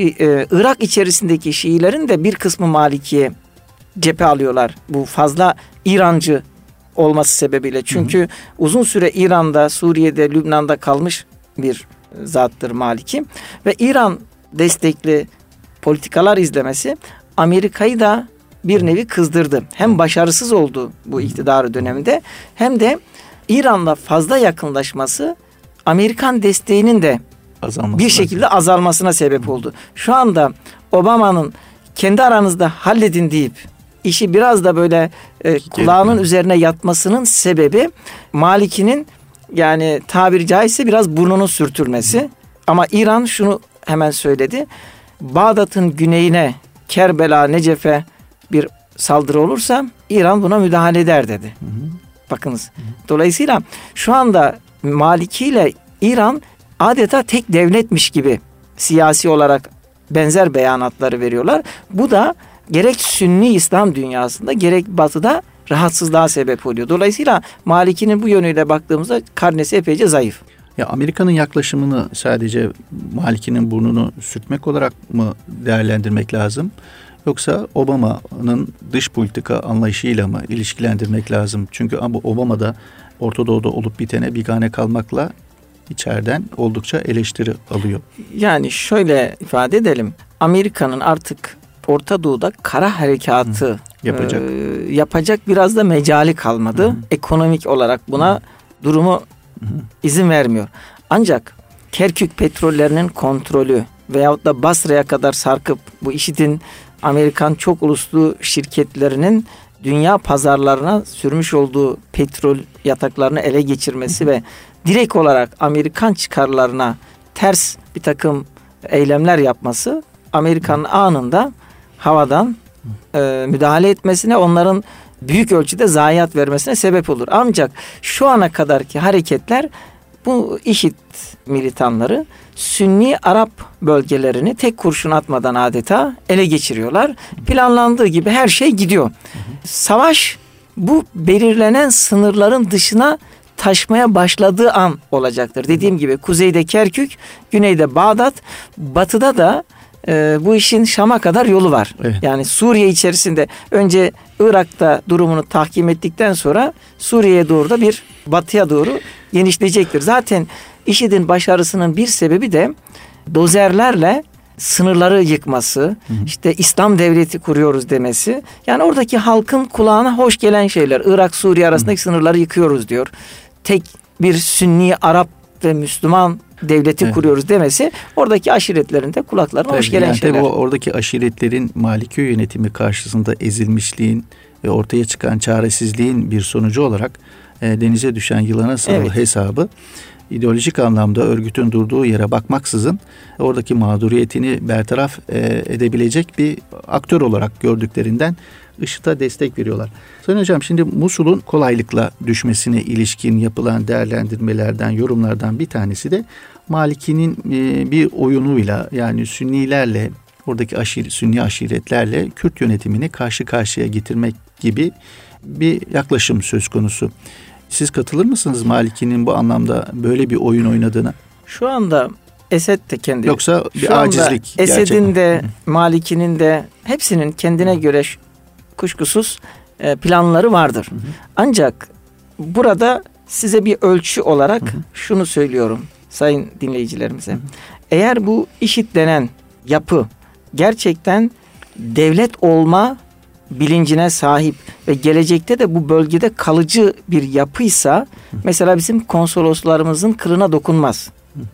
Irak içerisindeki Şiilerin de bir kısmı Maliki'ye cephe alıyorlar. Bu fazla İrancı olması sebebiyle. Çünkü uzun süre İran'da, Suriye'de, Lübnan'da kalmış bir zattır Maliki. Ve İran destekli politikalar izlemesi Amerika'yı da bir nevi kızdırdı. Hem başarısız oldu bu iktidarı döneminde, hem de İran'la fazla yakınlaşması Amerikan desteğinin de bir şekilde azalmasına sebep oldu. Şu anda Obama'nın kendi aranızda halledin deyip işi biraz da böyle kulağının üzerine yatmasının sebebi Maliki'nin, yani tabiri caizse biraz burnunu sürtürmesi. Ama İran şunu hemen söyledi: Bağdat'ın güneyine, Kerbela, Necef'e bir saldırı olursa İran buna müdahale eder dedi. Bakınız. Dolayısıyla şu anda Maliki ile İran adeta tek devletmiş gibi siyasi olarak benzer beyanatları veriyorlar. Bu da gerek Sünni İslam dünyasında gerek Batı'da rahatsızlığa sebep oluyor. Dolayısıyla Maliki'nin bu yönüyle baktığımızda karnesi epeyce zayıf. Ya Amerika'nın yaklaşımını sadece Maliki'nin burnunu sürtmek olarak mı değerlendirmek lazım? Yoksa Obama'nın dış politika anlayışıyla mı ilişkilendirmek lazım? Çünkü Obama da Orta Doğu'da olup bitene bigane kalmakla içeriden oldukça eleştiri alıyor. Yani şöyle ifade edelim. Amerika'nın artık Orta Doğu'da kara harekatı yapacak biraz da mecali kalmadı. Ekonomik olarak buna durumu izin vermiyor. Ancak Kerkük petrollerinin kontrolü veyahut da Basra'ya kadar sarkıp bu IŞİD'in Amerikan çok uluslu şirketlerinin dünya pazarlarına sürmüş olduğu petrol yataklarını ele geçirmesi ve direkt olarak Amerikan çıkarlarına ters bir takım eylemler yapması Amerika'nın anında havadan müdahale etmesine, onların büyük ölçüde zayiat vermesine sebep olur. Ancak şu ana kadarki hareketler, bu IŞİD militanları Sünni Arap bölgelerini tek kurşun atmadan adeta ele geçiriyorlar. Planlandığı gibi her şey gidiyor. Savaş bu belirlenen sınırların dışına taşmaya başladığı an olacaktır. Dediğim gibi kuzeyde Kerkük, güneyde Bağdat, batıda da bu işin Şam'a kadar yolu var. Evet. Yani Suriye içerisinde önce Irak'ta durumunu tahkim ettikten sonra Suriye'ye doğru da bir batıya doğru genişleyecektir. Zaten IŞİD'in başarısının bir sebebi de dozerlerle sınırları yıkması, işte İslam devleti kuruyoruz demesi. Yani oradaki halkın kulağına hoş gelen şeyler. Irak, Suriye arasındaki sınırları yıkıyoruz diyor. Tek bir Sünni, Arap ve Müslüman devleti kuruyoruz demesi oradaki aşiretlerin de kulaklarına hoş gelen şeyler. Tabii oradaki aşiretlerin Maliköy yönetimi karşısında ezilmişliğin ve ortaya çıkan çaresizliğin bir sonucu olarak denize düşen yılana sarıl hesabı ideolojik anlamda örgütün durduğu yere bakmaksızın oradaki mağduriyetini bertaraf edebilecek bir aktör olarak gördüklerinden IŞİD'e destek veriyorlar. Sayın Hocam, şimdi Musul'un kolaylıkla düşmesine ilişkin yapılan değerlendirmelerden, yorumlardan bir tanesi de Maliki'nin bir oyunuyla, yani Sünnilerle, oradaki Sünni aşiretlerle Kürt yönetimini karşı karşıya getirmek gibi bir yaklaşım söz konusu. Siz katılır mısınız Maliki'nin bu anlamda böyle bir oyun oynadığına? Şu anda Esed de kendi... Yoksa bir acizlik. Esed'in de Maliki'nin de hepsinin kendine göre kuşkusuz planları vardır. Ancak burada size bir ölçü olarak şunu söylüyorum sayın dinleyicilerimize. Eğer bu IŞİD denen yapı gerçekten devlet olma bilincine sahip ve gelecekte de bu bölgede kalıcı bir yapıysa, mesela bizim konsoloslarımızın kılına dokunmaz.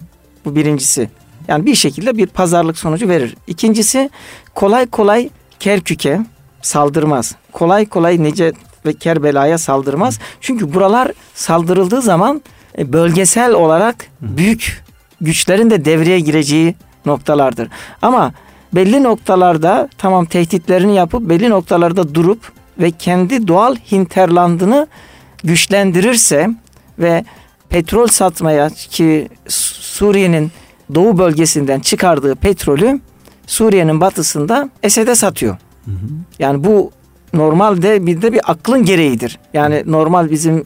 Bu birincisi. Yani bir şekilde bir pazarlık sonucu verir. İkincisi, kolay kolay Kerkük'e saldırmaz. Kolay kolay Necef ve Kerbela'ya saldırmaz. Çünkü buralar saldırıldığı zaman bölgesel olarak büyük güçlerin de devreye gireceği noktalardır. Ama belli noktalarda tamam tehditlerini yapıp belli noktalarda durup ve kendi doğal hinterlandını güçlendirirse ve petrol satmaya, ki Suriye'nin doğu bölgesinden çıkardığı petrolü Suriye'nin batısında Esed'e satıyor. Yani bu normalde bir aklın gereğidir. Yani normal bizim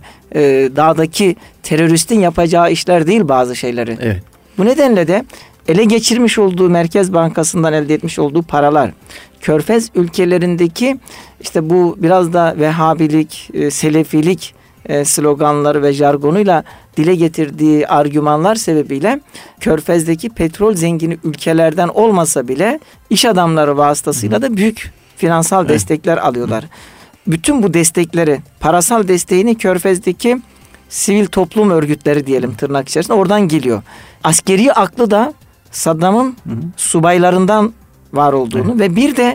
dağdaki teröristin yapacağı işler değil bazı şeyleri. Evet. Bu nedenle de ele geçirmiş olduğu Merkez Bankası'ndan elde etmiş olduğu paralar, Körfez ülkelerindeki işte bu biraz da Vehhabilik, Selefilik sloganları ve jargonuyla dile getirdiği argümanlar sebebiyle Körfez'deki petrol zengini ülkelerden olmasa bile iş adamları vasıtasıyla da büyük finansal destekler alıyorlar. Bütün bu destekleri, parasal desteğini Körfez'deki sivil toplum örgütleri diyelim tırnak içerisinde oradan geliyor. Askeri aklı da Saddam'ın subaylarından var olduğunu ve bir de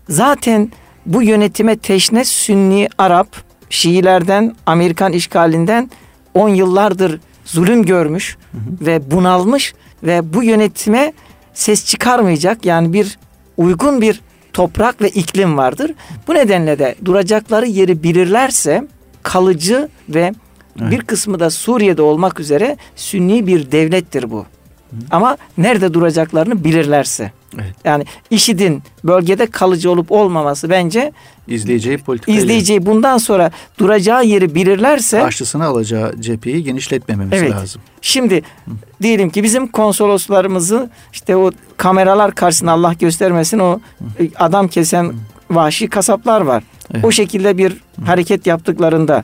zaten bu yönetime teşne Sünni Arap, Şiilerden, Amerikan işgalinden 10 yıllardır zulüm görmüş ve bunalmış ve bu yönetime ses çıkarmayacak, yani bir uygun bir toprak ve iklim vardır. Bu nedenle de duracakları yeri bilirlerse kalıcı ve bir kısmı da Suriye'de olmak üzere Sünni bir devlettir bu. Ama nerede duracaklarını bilirlerse. Evet. Yani IŞİD'in bölgede kalıcı olup olmaması bence izleyeceği bundan sonra duracağı yeri bilirlerse karşısına alacağı cepheyi genişletmememiz lazım. Şimdi diyelim ki bizim konsoloslarımızı işte o kameralar karşısında, Allah göstermesin, o adam kesen vahşi kasaplar var. Evet. O şekilde bir hareket yaptıklarında,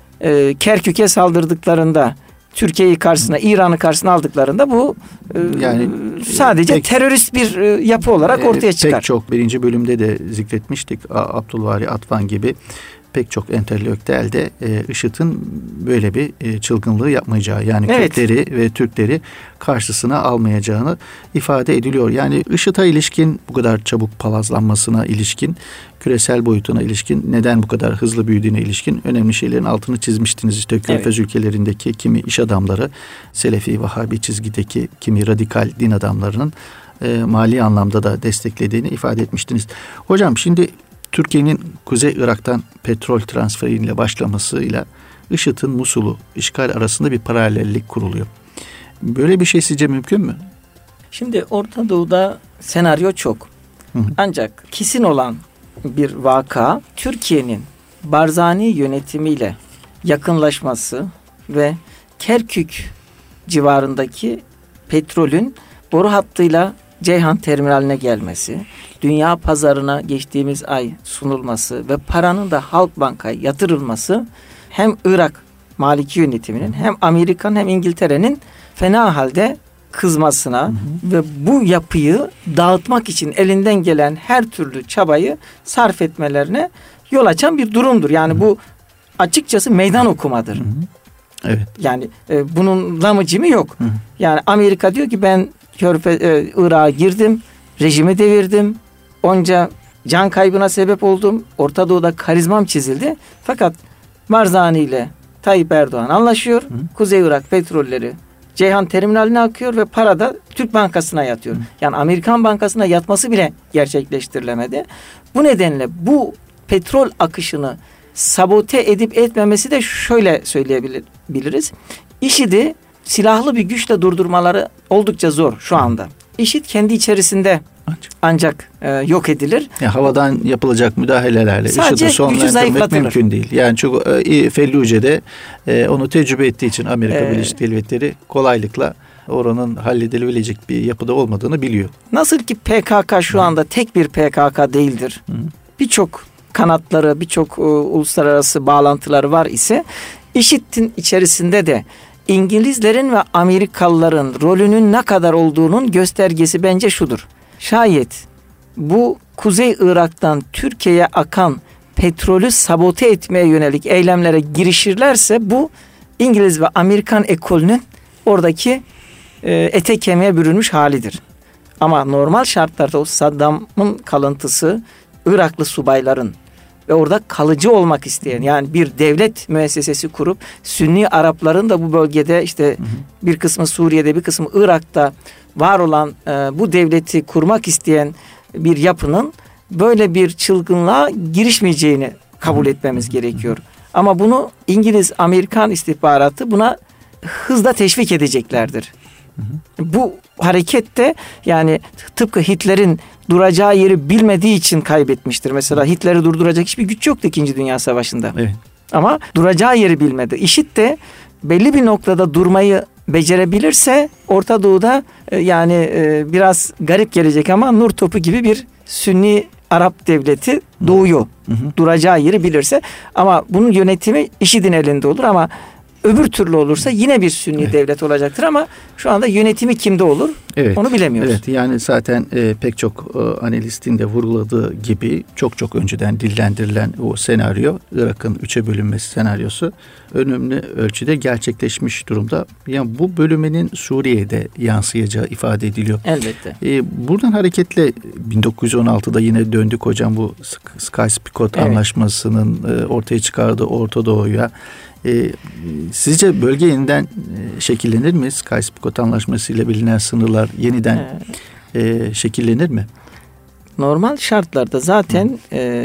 Kerkük'e saldırdıklarında, Türkiye'yi karşısına, İran'ı karşısına aldıklarında bu yani sadece terörist bir yapı olarak ortaya çıkar. Pek çok birinci bölümde de zikretmiştik. Abdülvari Atvan gibi pek çok entelektüel de IŞİD'in böyle bir çılgınlığı yapmayacağı, yani Kürtleri ve Türkleri karşısına almayacağını ifade ediliyor. Yani IŞİD'e ilişkin, bu kadar çabuk palazlanmasına ilişkin, küresel boyutuna ilişkin, neden bu kadar hızlı büyüdüğüne ilişkin önemli şeylerin altını çizmiştiniz. İşte Körfez ülkelerindeki kimi iş adamları, Selefi, Vahabi çizgideki kimi radikal din adamlarının mali anlamda da desteklediğini ifade etmiştiniz. Hocam, şimdi Türkiye'nin Kuzey Irak'tan petrol transferiyle başlamasıyla IŞİD'in Musul'u işgal arasında bir paralellik kuruluyor. Böyle bir şey sizce mümkün mü? Şimdi Orta Doğu'da senaryo çok. Ancak kesin olan bir vaka, Türkiye'nin Barzani yönetimiyle yakınlaşması ve Kerkük civarındaki petrolün boru hattıyla Ceyhan terminaline gelmesi, dünya pazarına geçtiğimiz ay sunulması ve paranın da Halkbank'a yatırılması hem Irak Maliki yönetiminin hem Amerikan hem İngiltere'nin fena halde kızmasına ve bu yapıyı dağıtmak için elinden gelen her türlü çabayı sarf etmelerine yol açan bir durumdur. Yani bu açıkçası meydan okumadır. Evet. Yani bunun lamıcımı yok. Yani Amerika diyor ki ben Irak'a girdim, rejimi devirdim, onca can kaybına sebep oldum, Orta Doğu'da karizmam çizildi. Fakat Barzani ile Tayyip Erdoğan anlaşıyor. Kuzey Irak petrolleri Ceyhan terminaline akıyor ve para da Türk Bankası'na yatıyor. Yani Amerikan Bankası'na yatması bile gerçekleştirilemedi. Bu nedenle bu petrol akışını sabote edip etmemesi de şöyle söyleyebiliriz. IŞİD'i silahlı bir güçle durdurmaları oldukça zor şu anda. IŞİD kendi içerisinde ancak yok edilir. Havadan yapılacak müdahalelerle sadece gücü zayıflatılır. Mümkün değil. Yani çok Felluce'de onu tecrübe ettiği için Amerika Birleşik Devletleri kolaylıkla oranın halledilebilecek bir yapıda olmadığını biliyor. Nasıl ki PKK şu anda tek bir PKK değildir. Birçok kanatları, birçok uluslararası bağlantıları var ise IŞİD'in içerisinde de İngilizlerin ve Amerikalıların rolünün ne kadar olduğunun göstergesi bence şudur. Şayet bu Kuzey Irak'tan Türkiye'ye akan petrolü sabote etmeye yönelik eylemlere girişirlerse bu İngiliz ve Amerikan ekolünün oradaki ete kemiğe bürünmüş halidir. Ama normal şartlarda o Saddam'ın kalıntısı Iraklı subayların ve orada kalıcı olmak isteyen, yani bir devlet müessesesi kurup Sünni Arapların da bu bölgede işte bir kısmı Suriye'de, bir kısmı Irak'ta var olan bu devleti kurmak isteyen bir yapının böyle bir çılgınlığa girişmeyeceğini kabul etmemiz gerekiyor. Ama bunu İngiliz, Amerikan istihbaratı buna hızla teşvik edeceklerdir. Bu harekette yani tıpkı Hitler'in duracağı yeri bilmediği için kaybetmiştir. Mesela Hitler'i durduracak hiçbir güç yoktu 2. Dünya Savaşı'nda. Evet. Ama duracağı yeri bilmedi. IŞİD de belli bir noktada durmayı becerebilirse Orta Doğu'da yani biraz garip gelecek ama nur topu gibi bir Sünni Arap devleti doğuyor. Duracağı yeri bilirse, ama bunun yönetimi IŞİD'in elinde olur, ama öbür türlü olursa yine bir Sünni devlet olacaktır, ama şu anda yönetimi kimde olur? Onu bilemiyoruz. Evet, yani zaten pek çok analistin de vurguladığı gibi çok önceden dillendirilen o senaryo, Irak'ın 3'e bölünmesi senaryosu önemli ölçüde gerçekleşmiş durumda. Yani bu bölünmenin Suriye'de yansıyacağı ifade ediliyor. Elbette. Buradan hareketle 1916'da yine döndük hocam, bu Sykes-Picot Anlaşması'nın ortaya çıkardığı Orta Doğu'ya. Sizce bölge yeniden şekillenir mi? Sykes-Picot Anlaşması ile bilinen sınırlar yeniden şekillenir mi? Normal şartlarda zaten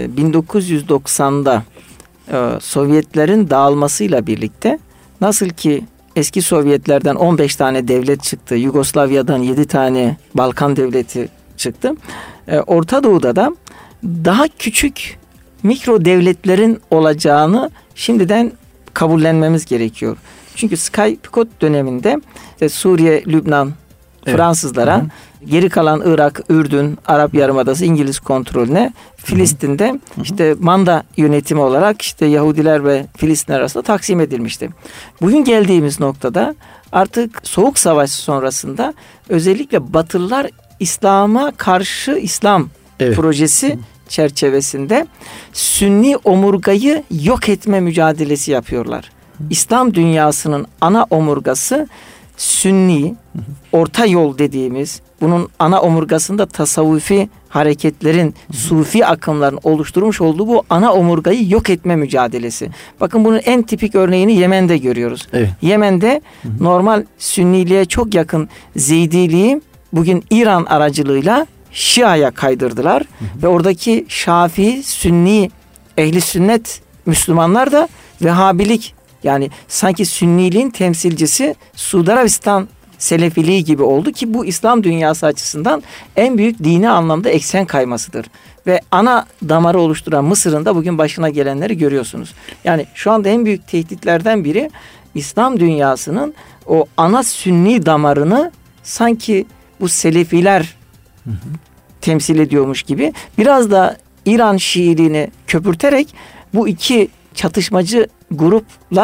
1990'da Sovyetlerin dağılmasıyla birlikte, nasıl ki eski Sovyetlerden 15 tane devlet çıktı, Yugoslavya'dan 7 tane Balkan devleti çıktı. Orta Doğu'da da daha küçük mikro devletlerin olacağını şimdiden kabullenmemiz gerekiyor. Çünkü Sykes-Picot döneminde Suriye, Lübnan Fransızlara, geri kalan Irak, Ürdün, Arap Yarımadası İngiliz kontrolüne, Filistin'de işte manda yönetimi olarak işte Yahudiler ve Filistin arasında taksim edilmişti. Bugün geldiğimiz noktada artık Soğuk Savaş sonrasında özellikle Batılılar İslam'a karşı İslam projesi çerçevesinde Sünni omurgayı yok etme mücadelesi yapıyorlar. İslam dünyasının ana omurgası Sünni, orta yol dediğimiz, bunun ana omurgasında tasavvufi hareketlerin, sufi akımların oluşturmuş olduğu bu ana omurgayı yok etme mücadelesi. Bakın bunun en tipik örneğini Yemen'de görüyoruz. Evet. Yemen'de normal Sünniliğe çok yakın Zeydiliği bugün İran aracılığıyla Şia'ya kaydırdılar. Ve oradaki Şafii, Sünni, ehli sünnet Müslümanlar da Vehhabilik, yani sanki Sünniliğin temsilcisi Suudi Arabistan Selefiliği gibi oldu ki bu İslam dünyası açısından en büyük dini anlamda eksen kaymasıdır. Ve ana damarı oluşturan Mısır'ın da bugün başına gelenleri görüyorsunuz. Yani şu anda en büyük tehditlerden biri İslam dünyasının o ana Sünni damarını sanki bu Selefiler temsil ediyormuş gibi biraz da İran Şiiliğini köpürterek bu iki çatışmacı grupla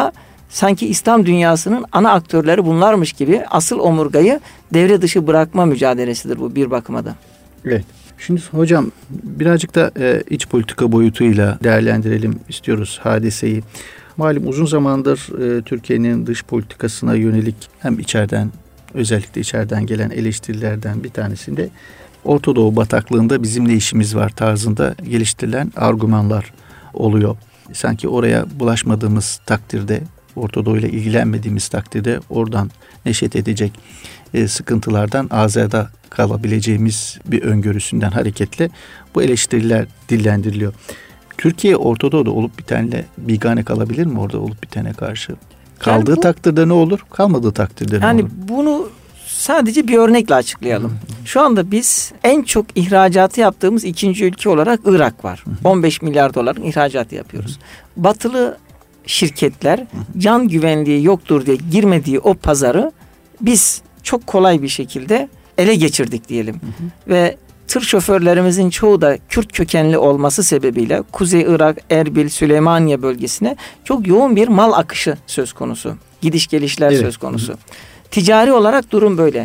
sanki İslam dünyasının ana aktörleri bunlarmış gibi asıl omurgayı devre dışı bırakma mücadelesidir bu bir bakıma da. Evet. Şimdi hocam birazcık da iç politika boyutuyla değerlendirelim istiyoruz hadiseyi. Malum uzun zamandır Türkiye'nin dış politikasına yönelik hem özellikle içeriden gelen eleştirilerden bir tanesinde Orta Doğu bataklığında bizim ne işimiz var tarzında geliştirilen argümanlar oluyor. Sanki oraya bulaşmadığımız takdirde, Orta Doğu ile ilgilenmediğimiz takdirde oradan neşet edecek sıkıntılardan azade kalabileceğimiz bir öngörüsünden hareketle bu eleştiriler dillendiriliyor. Türkiye Orta Doğu'da olup bitenle bigane kalabilir mi orada olup bitene karşı? Kaldığı takdirde ne olur? Kalmadığı takdirde ne olur? Yani bunu sadece bir örnekle açıklayalım. Şu anda biz en çok ihracatı yaptığımız ikinci ülke olarak Irak var. 15 milyar doların ihracatı yapıyoruz. Batılı şirketler can güvenliği yoktur diye girmediği o pazarı biz çok kolay bir şekilde ele geçirdik diyelim. Ve tır şoförlerimizin çoğu da Kürt kökenli olması sebebiyle Kuzey Irak, Erbil, Süleymaniye bölgesine çok yoğun bir mal akışı söz konusu. Gidiş gelişler söz konusu. Ticari olarak durum böyle.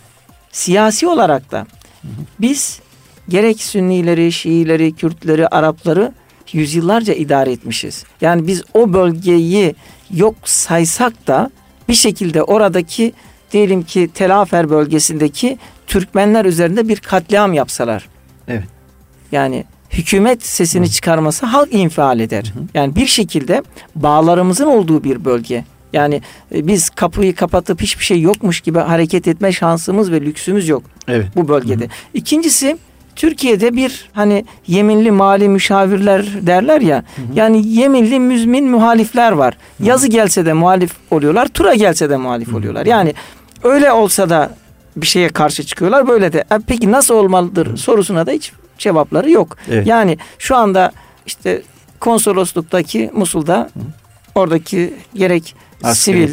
Siyasi olarak da biz gerek Sünnileri, Şiileri, Kürtleri, Arapları yüzyıllarca idare etmişiz. Yani biz o bölgeyi yok saysak da bir şekilde oradaki diyelim ki Tel Afer bölgesindeki Türkmenler üzerinde bir katliam yapsalar. Evet. Yani hükümet sesini çıkarması halk infial eder. Yani bir şekilde bağlarımızın olduğu bir bölge. Yani biz kapıyı kapatıp hiçbir şey yokmuş gibi hareket etme şansımız ve lüksümüz yok bu bölgede. İkincisi Türkiye'de bir hani yeminli mali müşavirler derler ya. Yani yeminli müzmin muhalifler var. Yazı gelse de muhalif oluyorlar. Tura gelse de muhalif oluyorlar. Yani öyle olsa da bir şeye karşı çıkıyorlar. Böyle de peki nasıl olmalıdır sorusuna da hiç cevapları yok. Evet. Yani şu anda işte konsolosluktaki Musul'da oradaki gerek sivil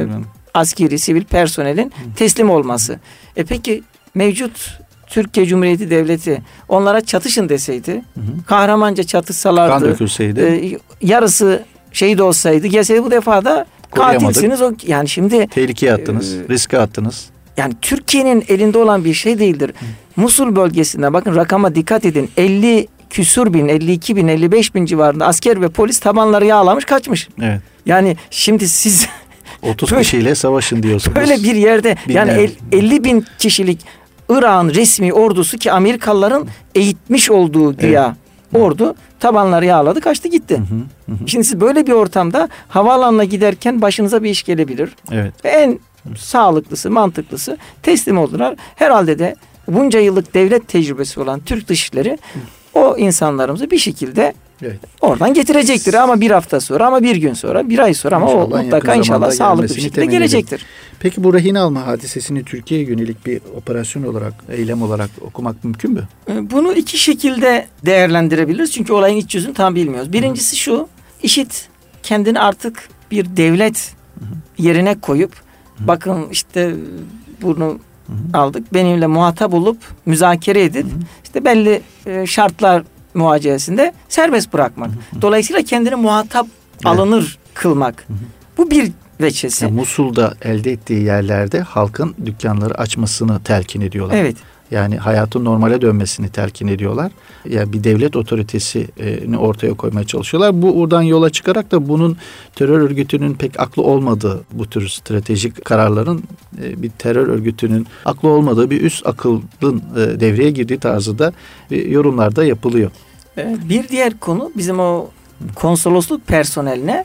askeri sivil personelin teslim olması. Peki mevcut Türkiye Cumhuriyeti Devleti onlara çatışın deseydi, kahramanca çatışsalardı, kan dökülseydi, yarısı şehit olsaydı, gelseydi bu defa da katilsiniz. Yani şimdi tehlikeye attınız, riske attınız. Yani Türkiye'nin elinde olan bir şey değildir. Musul bölgesinde bakın rakama dikkat edin. 50 küsur bin, 52 bin, 55 bin civarında asker ve polis tabanları yağlamış kaçmış. Evet. Yani şimdi siz 30 kişiyle savaşın diyorsunuz. Böyle bir yerde yani 50 bin kişilik Irak'ın resmi ordusu ki Amerikalıların eğitmiş olduğu güya ordu tabanları yağladı kaçtı gitti. Şimdi siz böyle bir ortamda havaalanına giderken başınıza bir iş gelebilir. Evet. Ve en sağlıklısı, mantıklısı teslim oldular. Herhalde de bunca yıllık devlet tecrübesi olan Türk Dışişleri o insanlarımızı bir şekilde oradan getirecektir. Ama bir hafta sonra, ama bir gün sonra, bir ay sonra ama o mutlaka inşallah sağlıklı bir şekilde gelecektir. Peki bu rehin alma hadisesini Türkiye'ye yönelik bir operasyon olarak, eylem olarak okumak mümkün mü? Bunu iki şekilde değerlendirebiliriz. Çünkü olayın iç yüzünü tam bilmiyoruz. Birincisi şu, IŞİD kendini artık bir devlet yerine koyup bakın işte bunu aldık. Benimle muhatap olup müzakere edip işte belli şartlar muhacesinde serbest bırakmak. Dolayısıyla kendini muhatap alınır kılmak. Bu bir veçesi. Yani Musul'da elde ettiği yerlerde halkın dükkanları açmasını telkin ediyorlar. Evet. Yani hayatın normale dönmesini telkin ediyorlar. Yani bir devlet otoritesini ortaya koymaya çalışıyorlar. Bu oradan yola çıkarak da bunun terör örgütünün pek aklı olmadığı, bu tür stratejik kararların bir terör örgütünün aklı olmadığı bir üst akılın devreye girdiği tarzında yorumlar da yapılıyor. Bir diğer konu bizim o konsolosluk personeline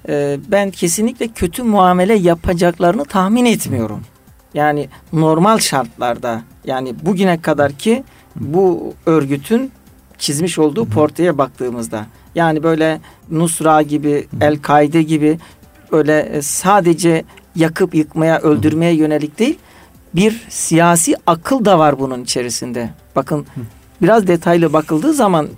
ben kesinlikle kötü muamele yapacaklarını tahmin etmiyorum. Yani normal şartlarda yani bugüne kadar ki bu örgütün çizmiş olduğu portreye baktığımızda yani böyle Nusra gibi, El-Kaide gibi böyle sadece yakıp yıkmaya, öldürmeye yönelik değil bir siyasi akıl da var bunun içerisinde. Bakın biraz detaylı bakıldığı zaman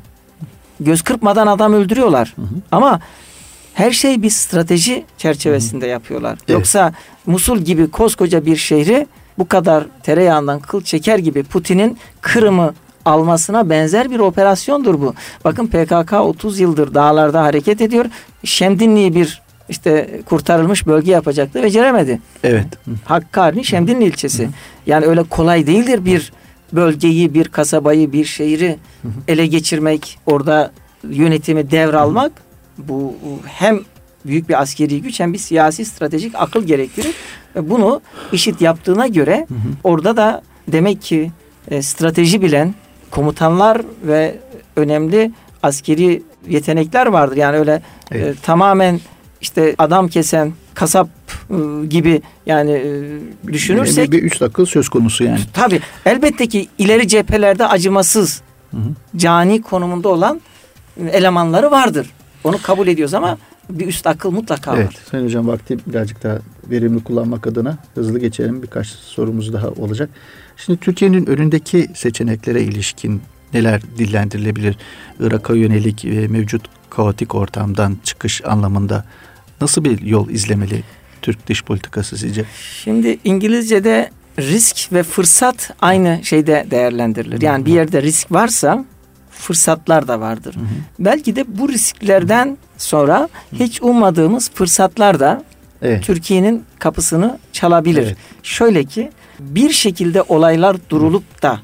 göz kırpmadan adam öldürüyorlar. Ama her şey bir strateji çerçevesinde yapıyorlar. Evet. Yoksa Musul gibi koskoca bir şehri bu kadar tereyağından kıl çeker gibi Putin'in Kırım'ı almasına benzer bir operasyondur bu. Bakın PKK 30 yıldır dağlarda hareket ediyor. Şemdinli'yi bir işte kurtarılmış bölge yapacaktı. Beceremedi. Evet. Hakkari, Şemdinli ilçesi. Yani öyle kolay değildir bir bölgeyi, bir kasabayı, bir şehri ele geçirmek, orada yönetimi devralmak. Bu hem büyük bir askeri güç hem bir siyasi stratejik akıl gerektirir. Ve bunu IŞİD yaptığına göre orada da demek ki strateji bilen komutanlar ve önemli askeri yetenekler vardır. Yani öyle tamamen işte adam kesen kasap gibi yani düşünürsek. Bir üst akıl söz konusu yani. Tabii elbette ki ileri cephelerde acımasız, cani konumunda olan elemanları vardır. Onu kabul ediyoruz ama bir üst akıl mutlaka var. Evet Sayın Hocam, vakti birazcık daha verimli kullanmak adına hızlı geçelim. Birkaç sorumuz daha olacak. Şimdi Türkiye'nin önündeki seçeneklere ilişkin neler dillendirilebilir? Irak'a yönelik mevcut kaotik ortamdan çıkış anlamında nasıl bir yol izlemeli Türk dış politikası sizce? Şimdi İngilizce'de risk ve fırsat aynı şeyde değerlendirilir. Yani bir yerde risk varsa fırsatlar da vardır. Belki de bu risklerden sonra hiç ummadığımız fırsatlar da Türkiye'nin kapısını çalabilir. Evet. Şöyle ki bir şekilde olaylar durulup da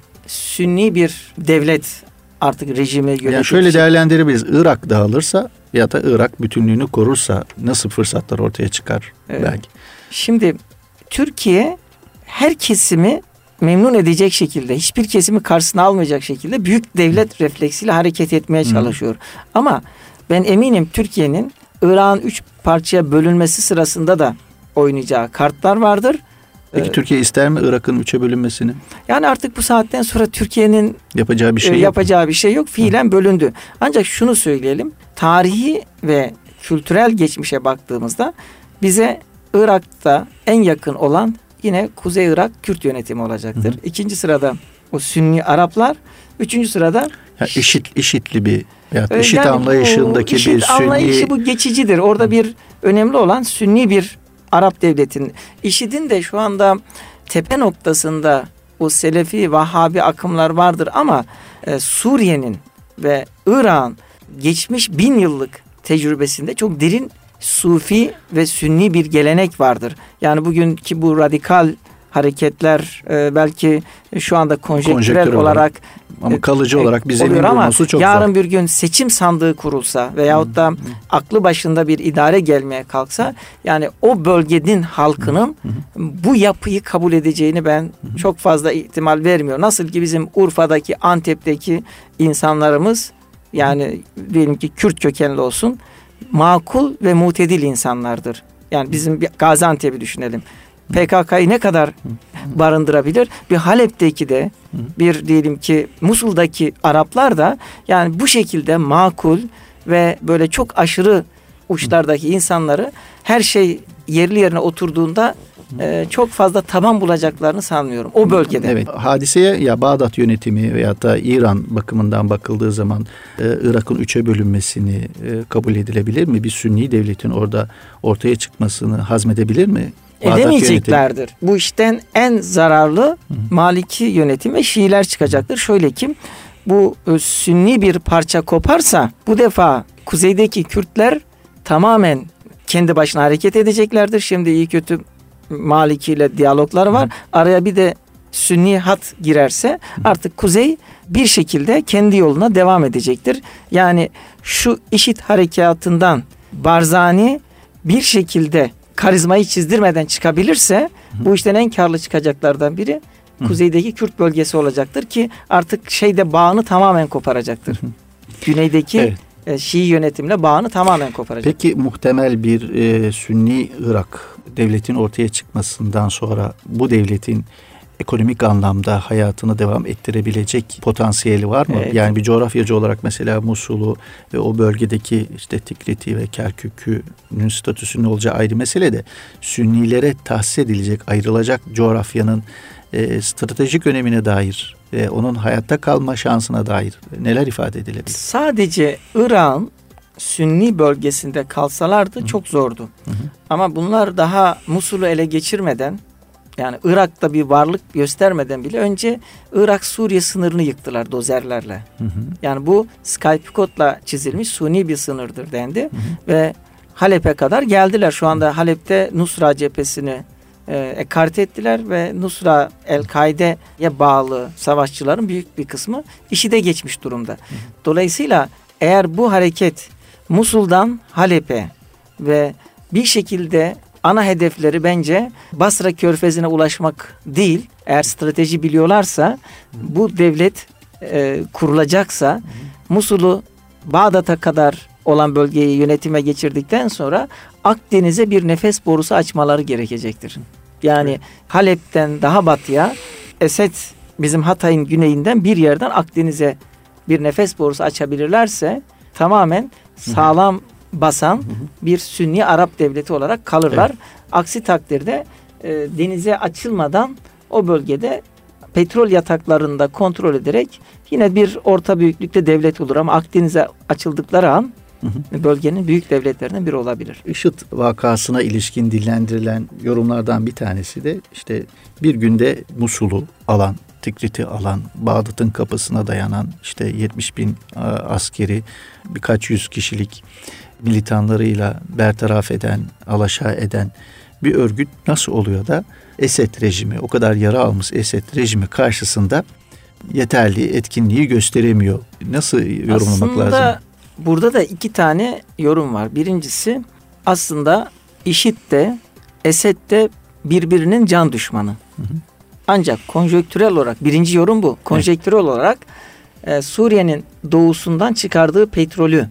Sünni bir devlet artık rejimi yönetecek. Yani şöyle değerlendirebiliriz. Irak dağılırsa ya da Irak bütünlüğünü korursa nasıl fırsatlar ortaya çıkar belki? Şimdi Türkiye her kesimi memnun edecek şekilde, hiçbir kesimi karşısına almayacak şekilde büyük devlet refleksiyle hareket etmeye çalışıyor. Ama ben eminim Türkiye'nin Irak'ın 3 parçaya bölünmesi sırasında da oynayacağı kartlar vardır. Peki Türkiye ister mi Irak'ın 3'e bölünmesini? Yani artık bu saatten sonra Türkiye'nin yapacağı bir şey yok. Fiilen bölündü. Ancak şunu söyleyelim. Tarihi ve kültürel geçmişe baktığımızda bize Irak'ta en yakın olan yine Kuzey Irak Kürt yönetimi olacaktır. İkinci sırada o Sünni Araplar. Üçüncü sırada IŞİD'li bir IŞİD yani anlayışındaki bir Sünni anlayışı bu geçicidir. Orada bir önemli olan Sünni bir Arap devletinin. IŞİD'in de şu anda tepe noktasında o Selefi, Vahhabi akımlar vardır ama Suriye'nin ve Irak'ın geçmiş 1000 yıllık tecrübesinde çok derin Sufi ve Sünni bir gelenek vardır. Yani bugünkü bu radikal hareketler belki şu anda konjektürel olarak ama kalıcı olarak bize bulması çok yarın bir gün seçim sandığı kurulsa veyahut da aklı başında bir idare gelmeye kalksa yani o bölgenin halkının bu yapıyı kabul edeceğini ben çok fazla ihtimal vermiyorum. Nasıl ki bizim Urfa'daki, Antep'teki insanlarımız yani diyelim ki Kürt kökenli olsun makul ve mutedil insanlardır. Yani bizim bir Gaziantep'i düşünelim. PKK'yı ne kadar barındırabilir? Bir Halep'teki de bir diyelim ki Musul'daki Araplar da yani bu şekilde makul ve böyle çok aşırı uçlardaki insanları her şey yerli yerine oturduğunda çok fazla taban bulacaklarını sanmıyorum o bölgede. Evet. Hadiseye ya Bağdat yönetimi veyahut da İran bakımından bakıldığı zaman Irak'ın 3'e bölünmesini kabul edilebilir mi? Bir Sünni devletin orada ortaya çıkmasını hazmedebilir mi? Edemeyeceklerdir. Yönetimi. Bu işten en zararlı Maliki yönetim ve Şiiler çıkacaktır. Şöyle ki bu Sünni bir parça koparsa bu defa kuzeydeki Kürtler tamamen kendi başına hareket edeceklerdir. Şimdi iyi kötü Maliki ile diyalogları var. Araya bir de Sünni hat girerse artık kuzey bir şekilde kendi yoluna devam edecektir. Yani şu IŞİD harekatından Barzani bir şekilde karizmayı çizdirmeden çıkabilirse bu işten en karlı çıkacaklardan biri kuzeydeki Kürt bölgesi olacaktır ki artık bağını tamamen koparacaktır. Güneydeki Şii yönetimle bağını tamamen koparacaktır. Peki muhtemel bir Sünni Irak devletin ortaya çıkmasından sonra bu devletin ekonomik anlamda hayatını devam ettirebilecek potansiyeli var mı? Evet. Yani bir coğrafyacı olarak mesela Musul'u ve o bölgedeki işte Tikrit'i ve Kerkük'ün statüsünün olacağı ayrı mesele de Sünnilere tahsis edilecek, ayrılacak coğrafyanın stratejik önemine dair, onun hayatta kalma şansına dair neler ifade edilebilir? Sadece Irak'ın Sünni bölgesinde kalsalardı çok zordu. Ama bunlar daha Musul'u ele geçirmeden yani Irak'ta bir varlık göstermeden bile önce Irak-Suriye sınırını yıktılar dozerlerle. Yani bu Skype kodla çizilmiş suni bir sınırdır dendi. Ve Halep'e kadar geldiler. Şu anda Halep'te Nusra cephesini ekarte ettiler ve Nusra El-Kaide'ye bağlı savaşçıların büyük bir kısmı IŞİD'e geçmiş durumda. Dolayısıyla eğer bu hareket Musul'dan Halep'e ve bir şekilde ana hedefleri bence Basra Körfezi'ne ulaşmak değil, eğer strateji biliyorlarsa, bu devlet kurulacaksa Musul'u Bağdat'a kadar olan bölgeyi yönetime geçirdikten sonra Akdeniz'e bir nefes borusu açmaları gerekecektir. Yani Halep'ten daha batıya, Esed bizim Hatay'ın güneyinden bir yerden Akdeniz'e bir nefes borusu açabilirlerse tamamen sağlam basan bir Sünni Arap devleti olarak kalırlar. Evet. Aksi takdirde denize açılmadan o bölgede petrol yataklarında kontrol ederek yine bir orta büyüklükte devlet olur ama Akdeniz'e açıldıkları an bölgenin büyük devletlerinden biri olabilir. IŞİD vakasına ilişkin dillendirilen yorumlardan bir tanesi de işte bir günde Musul'u alan, Tikrit'i alan, Bağdat'ın kapısına dayanan işte 70 bin askeri, birkaç yüz kişilik militanlarıyla bertaraf eden, alaşağı eden bir örgüt nasıl oluyor da Esed rejimi, o kadar yara almış Esed rejimi karşısında yeterli etkinliği gösteremiyor? Nasıl yorumlamak lazım? Aslında burada da iki tane yorum var. Birincisi, aslında IŞİD de Esed de birbirinin can düşmanı. Ancak konjonktürel olarak, birinci yorum bu. Konjonktürel olarak Suriye'nin doğusundan çıkardığı petrolü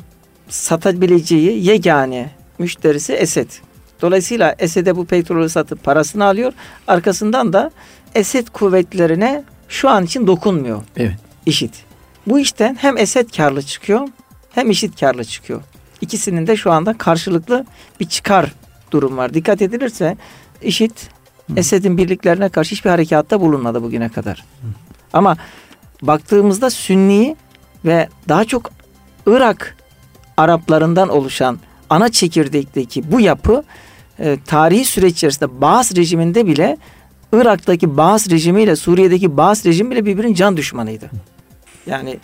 satabileceği yegane müşterisi Esed. Dolayısıyla Esed'e bu petrolü satıp parasını alıyor. Arkasından da Esed kuvvetlerine şu an için dokunmuyor. Evet. IŞİD. Bu işten hem Esed karlı çıkıyor hem IŞİD karlı çıkıyor. İkisinin de şu anda karşılıklı bir çıkar durum var. Dikkat edilirse IŞİD Esed'in birliklerine karşı hiçbir harekatta bulunmadı bugüne kadar. Ama baktığımızda Sünni ve daha çok Irak Araplarından oluşan ana çekirdekteki bu yapı tarihi süreç içerisinde Baas rejiminde bile Irak'taki Baas rejimiyle Suriye'deki Baas rejimiyle birbirinin can düşmanıydı. Yani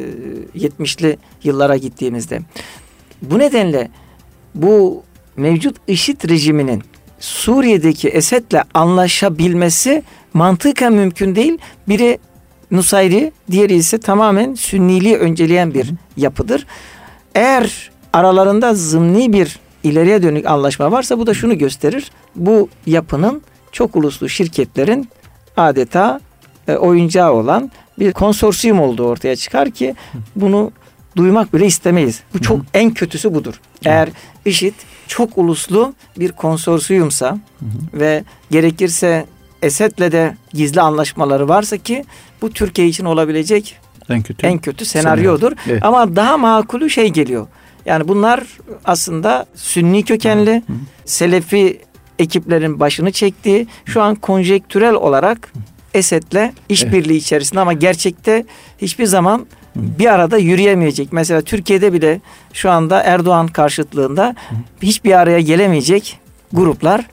70'li yıllara gittiğimizde. Bu nedenle bu mevcut IŞİD rejiminin Suriye'deki Esed'le anlaşabilmesi mantıken mümkün değil. Biri Nusayri, diğeri ise tamamen Sünniliği önceleyen bir yapıdır. Eğer aralarında zımni bir ileriye dönük anlaşma varsa bu da şunu gösterir. Bu yapının çok uluslu şirketlerin adeta oyuncağı olan bir konsorsiyum olduğu ortaya çıkar ki bunu duymak bile istemeyiz. Bu çok en kötüsü budur. Eğer IŞİD çok uluslu bir konsorsiyumsa ve gerekirse Esed'le de gizli anlaşmaları varsa ki bu Türkiye için olabilecek en kötü senaryodur. Evet. Ama daha makulü şey geliyor. Yani bunlar aslında Sünni kökenli, Selefi ekiplerin başını çektiği, şu an konjektürel olarak Esed'le işbirliği içerisinde ama gerçekte hiçbir zaman bir arada yürüyemeyecek. Mesela Türkiye'de bile şu anda Erdoğan karşıtlığında hiçbir araya gelemeyecek gruplar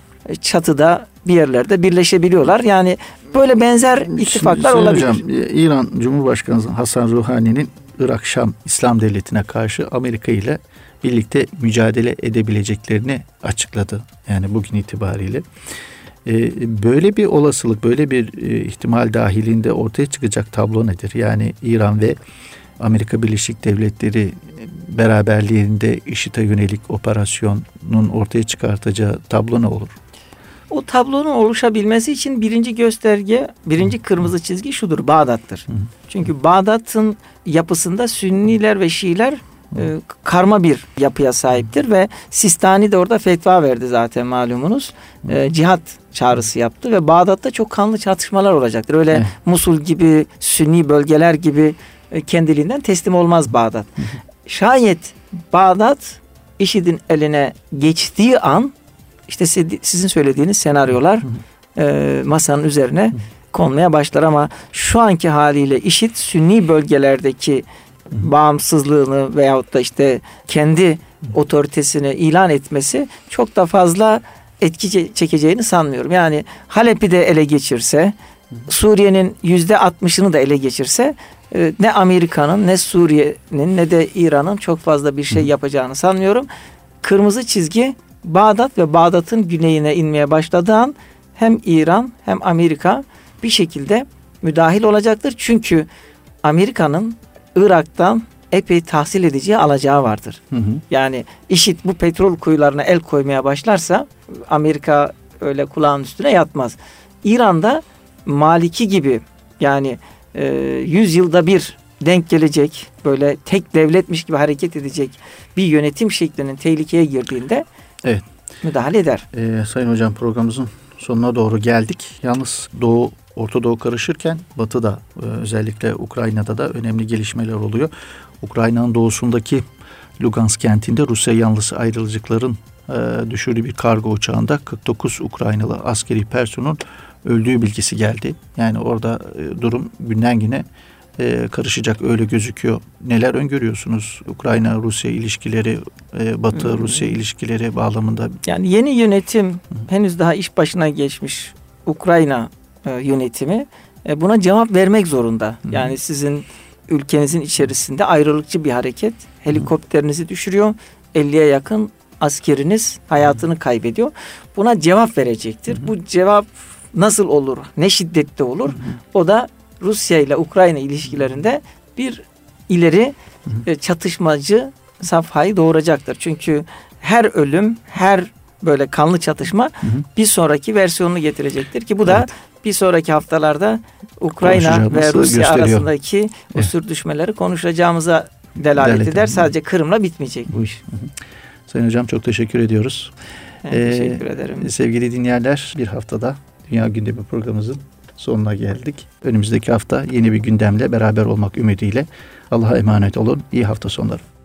çatıda bir yerlerde birleşebiliyorlar. Yani böyle benzer ittifaklar olabilir. Hocam, İran Cumhurbaşkanı Hasan Ruhani'nin Irak-Şam İslam Devleti'ne karşı Amerika ile birlikte mücadele edebileceklerini açıkladı. Yani bugün itibariyle. Böyle bir olasılık, böyle bir ihtimal dahilinde ortaya çıkacak tablo nedir? Yani İran ve Amerika Birleşik Devletleri beraberliğinde IŞİD'e yönelik operasyonun ortaya çıkartacağı tablo ne olur? O tablonun oluşabilmesi için birinci gösterge, birinci kırmızı çizgi şudur: Bağdat'tır. Çünkü Bağdat'ın yapısında Sünniler ve Şiiler karma bir yapıya sahiptir ve Sistani de orada fetva verdi zaten malumunuz. Cihat çağrısı yaptı ve Bağdat'ta çok kanlı çatışmalar olacaktır. Öyle Musul gibi, Sünni bölgeler gibi kendiliğinden teslim olmaz Bağdat. Şayet Bağdat IŞİD'in eline geçtiği an işte sizin söylediğiniz senaryolar masanın üzerine konmaya başlar ama şu anki haliyle IŞİD Sünni bölgelerdeki bağımsızlığını veyahut da işte kendi otoritesini ilan etmesi çok da fazla etki çekeceğini sanmıyorum. Yani Halep'i de ele geçirse, Suriye'nin %60'ını da ele geçirse ne Amerika'nın, ne Suriye'nin, ne de İran'ın çok fazla bir şey yapacağını sanmıyorum. kırmızı çizgi Bağdat ve Bağdat'ın güneyine inmeye başladığı an hem İran hem Amerika bir şekilde müdahil olacaktır. Çünkü Amerika'nın Irak'tan epey tahsil edeceği, alacağı vardır. Yani IŞİD bu petrol kuyularına el koymaya başlarsa Amerika öyle kulağın üstüne yatmaz. İran'da Maliki gibi, yani 100 yılda bir denk gelecek, böyle tek devletmiş gibi hareket edecek bir yönetim şeklinin tehlikeye girdiğinde evet, müdahale eder. Sayın Hocam, programımızın sonuna doğru geldik. Yalnız Orta Doğu karışırken Batı'da, özellikle Ukrayna'da da önemli gelişmeler oluyor. Ukrayna'nın doğusundaki Lugansk kentinde Rusya yanlısı ayrılıcıların düşürdüğü bir kargo uçağında 49 Ukraynalı askeri personel öldüğü bilgisi geldi. Yani orada durum günden güne karışacak, öyle gözüküyor. Neler öngörüyorsunuz Ukrayna-Rusya ilişkileri, Batı-Rusya ilişkileri bağlamında? Yani yeni yönetim, henüz daha iş başına geçmiş Ukrayna yönetimi buna cevap vermek zorunda. Yani sizin ülkenizin içerisinde ayrılıkçı bir hareket, helikopterinizi düşürüyor, 50'ye yakın askeriniz hayatını kaybediyor. Buna cevap verecektir. Bu cevap nasıl olur, ne şiddette olur? O da Rusya ile Ukrayna ilişkilerinde bir ileri çatışmacı safhayı doğuracaktır. Çünkü her ölüm, her böyle kanlı çatışma bir sonraki versiyonunu getirecektir ki bu da bir sonraki haftalarda Ukrayna ve Rusya arasındaki o sürtüşmeleri konuşacağımıza delalet eder. Sadece Kırım'la bitmeyecek bu iş. Sayın Hocam, çok teşekkür ediyoruz. Teşekkür ederim. Sevgili dinleyenler, bir haftada Dünya Gündemi programımızın sonuna geldik. Önümüzdeki hafta yeni bir gündemle beraber olmak ümidiyle Allah'a emanet olun. İyi hafta sonları.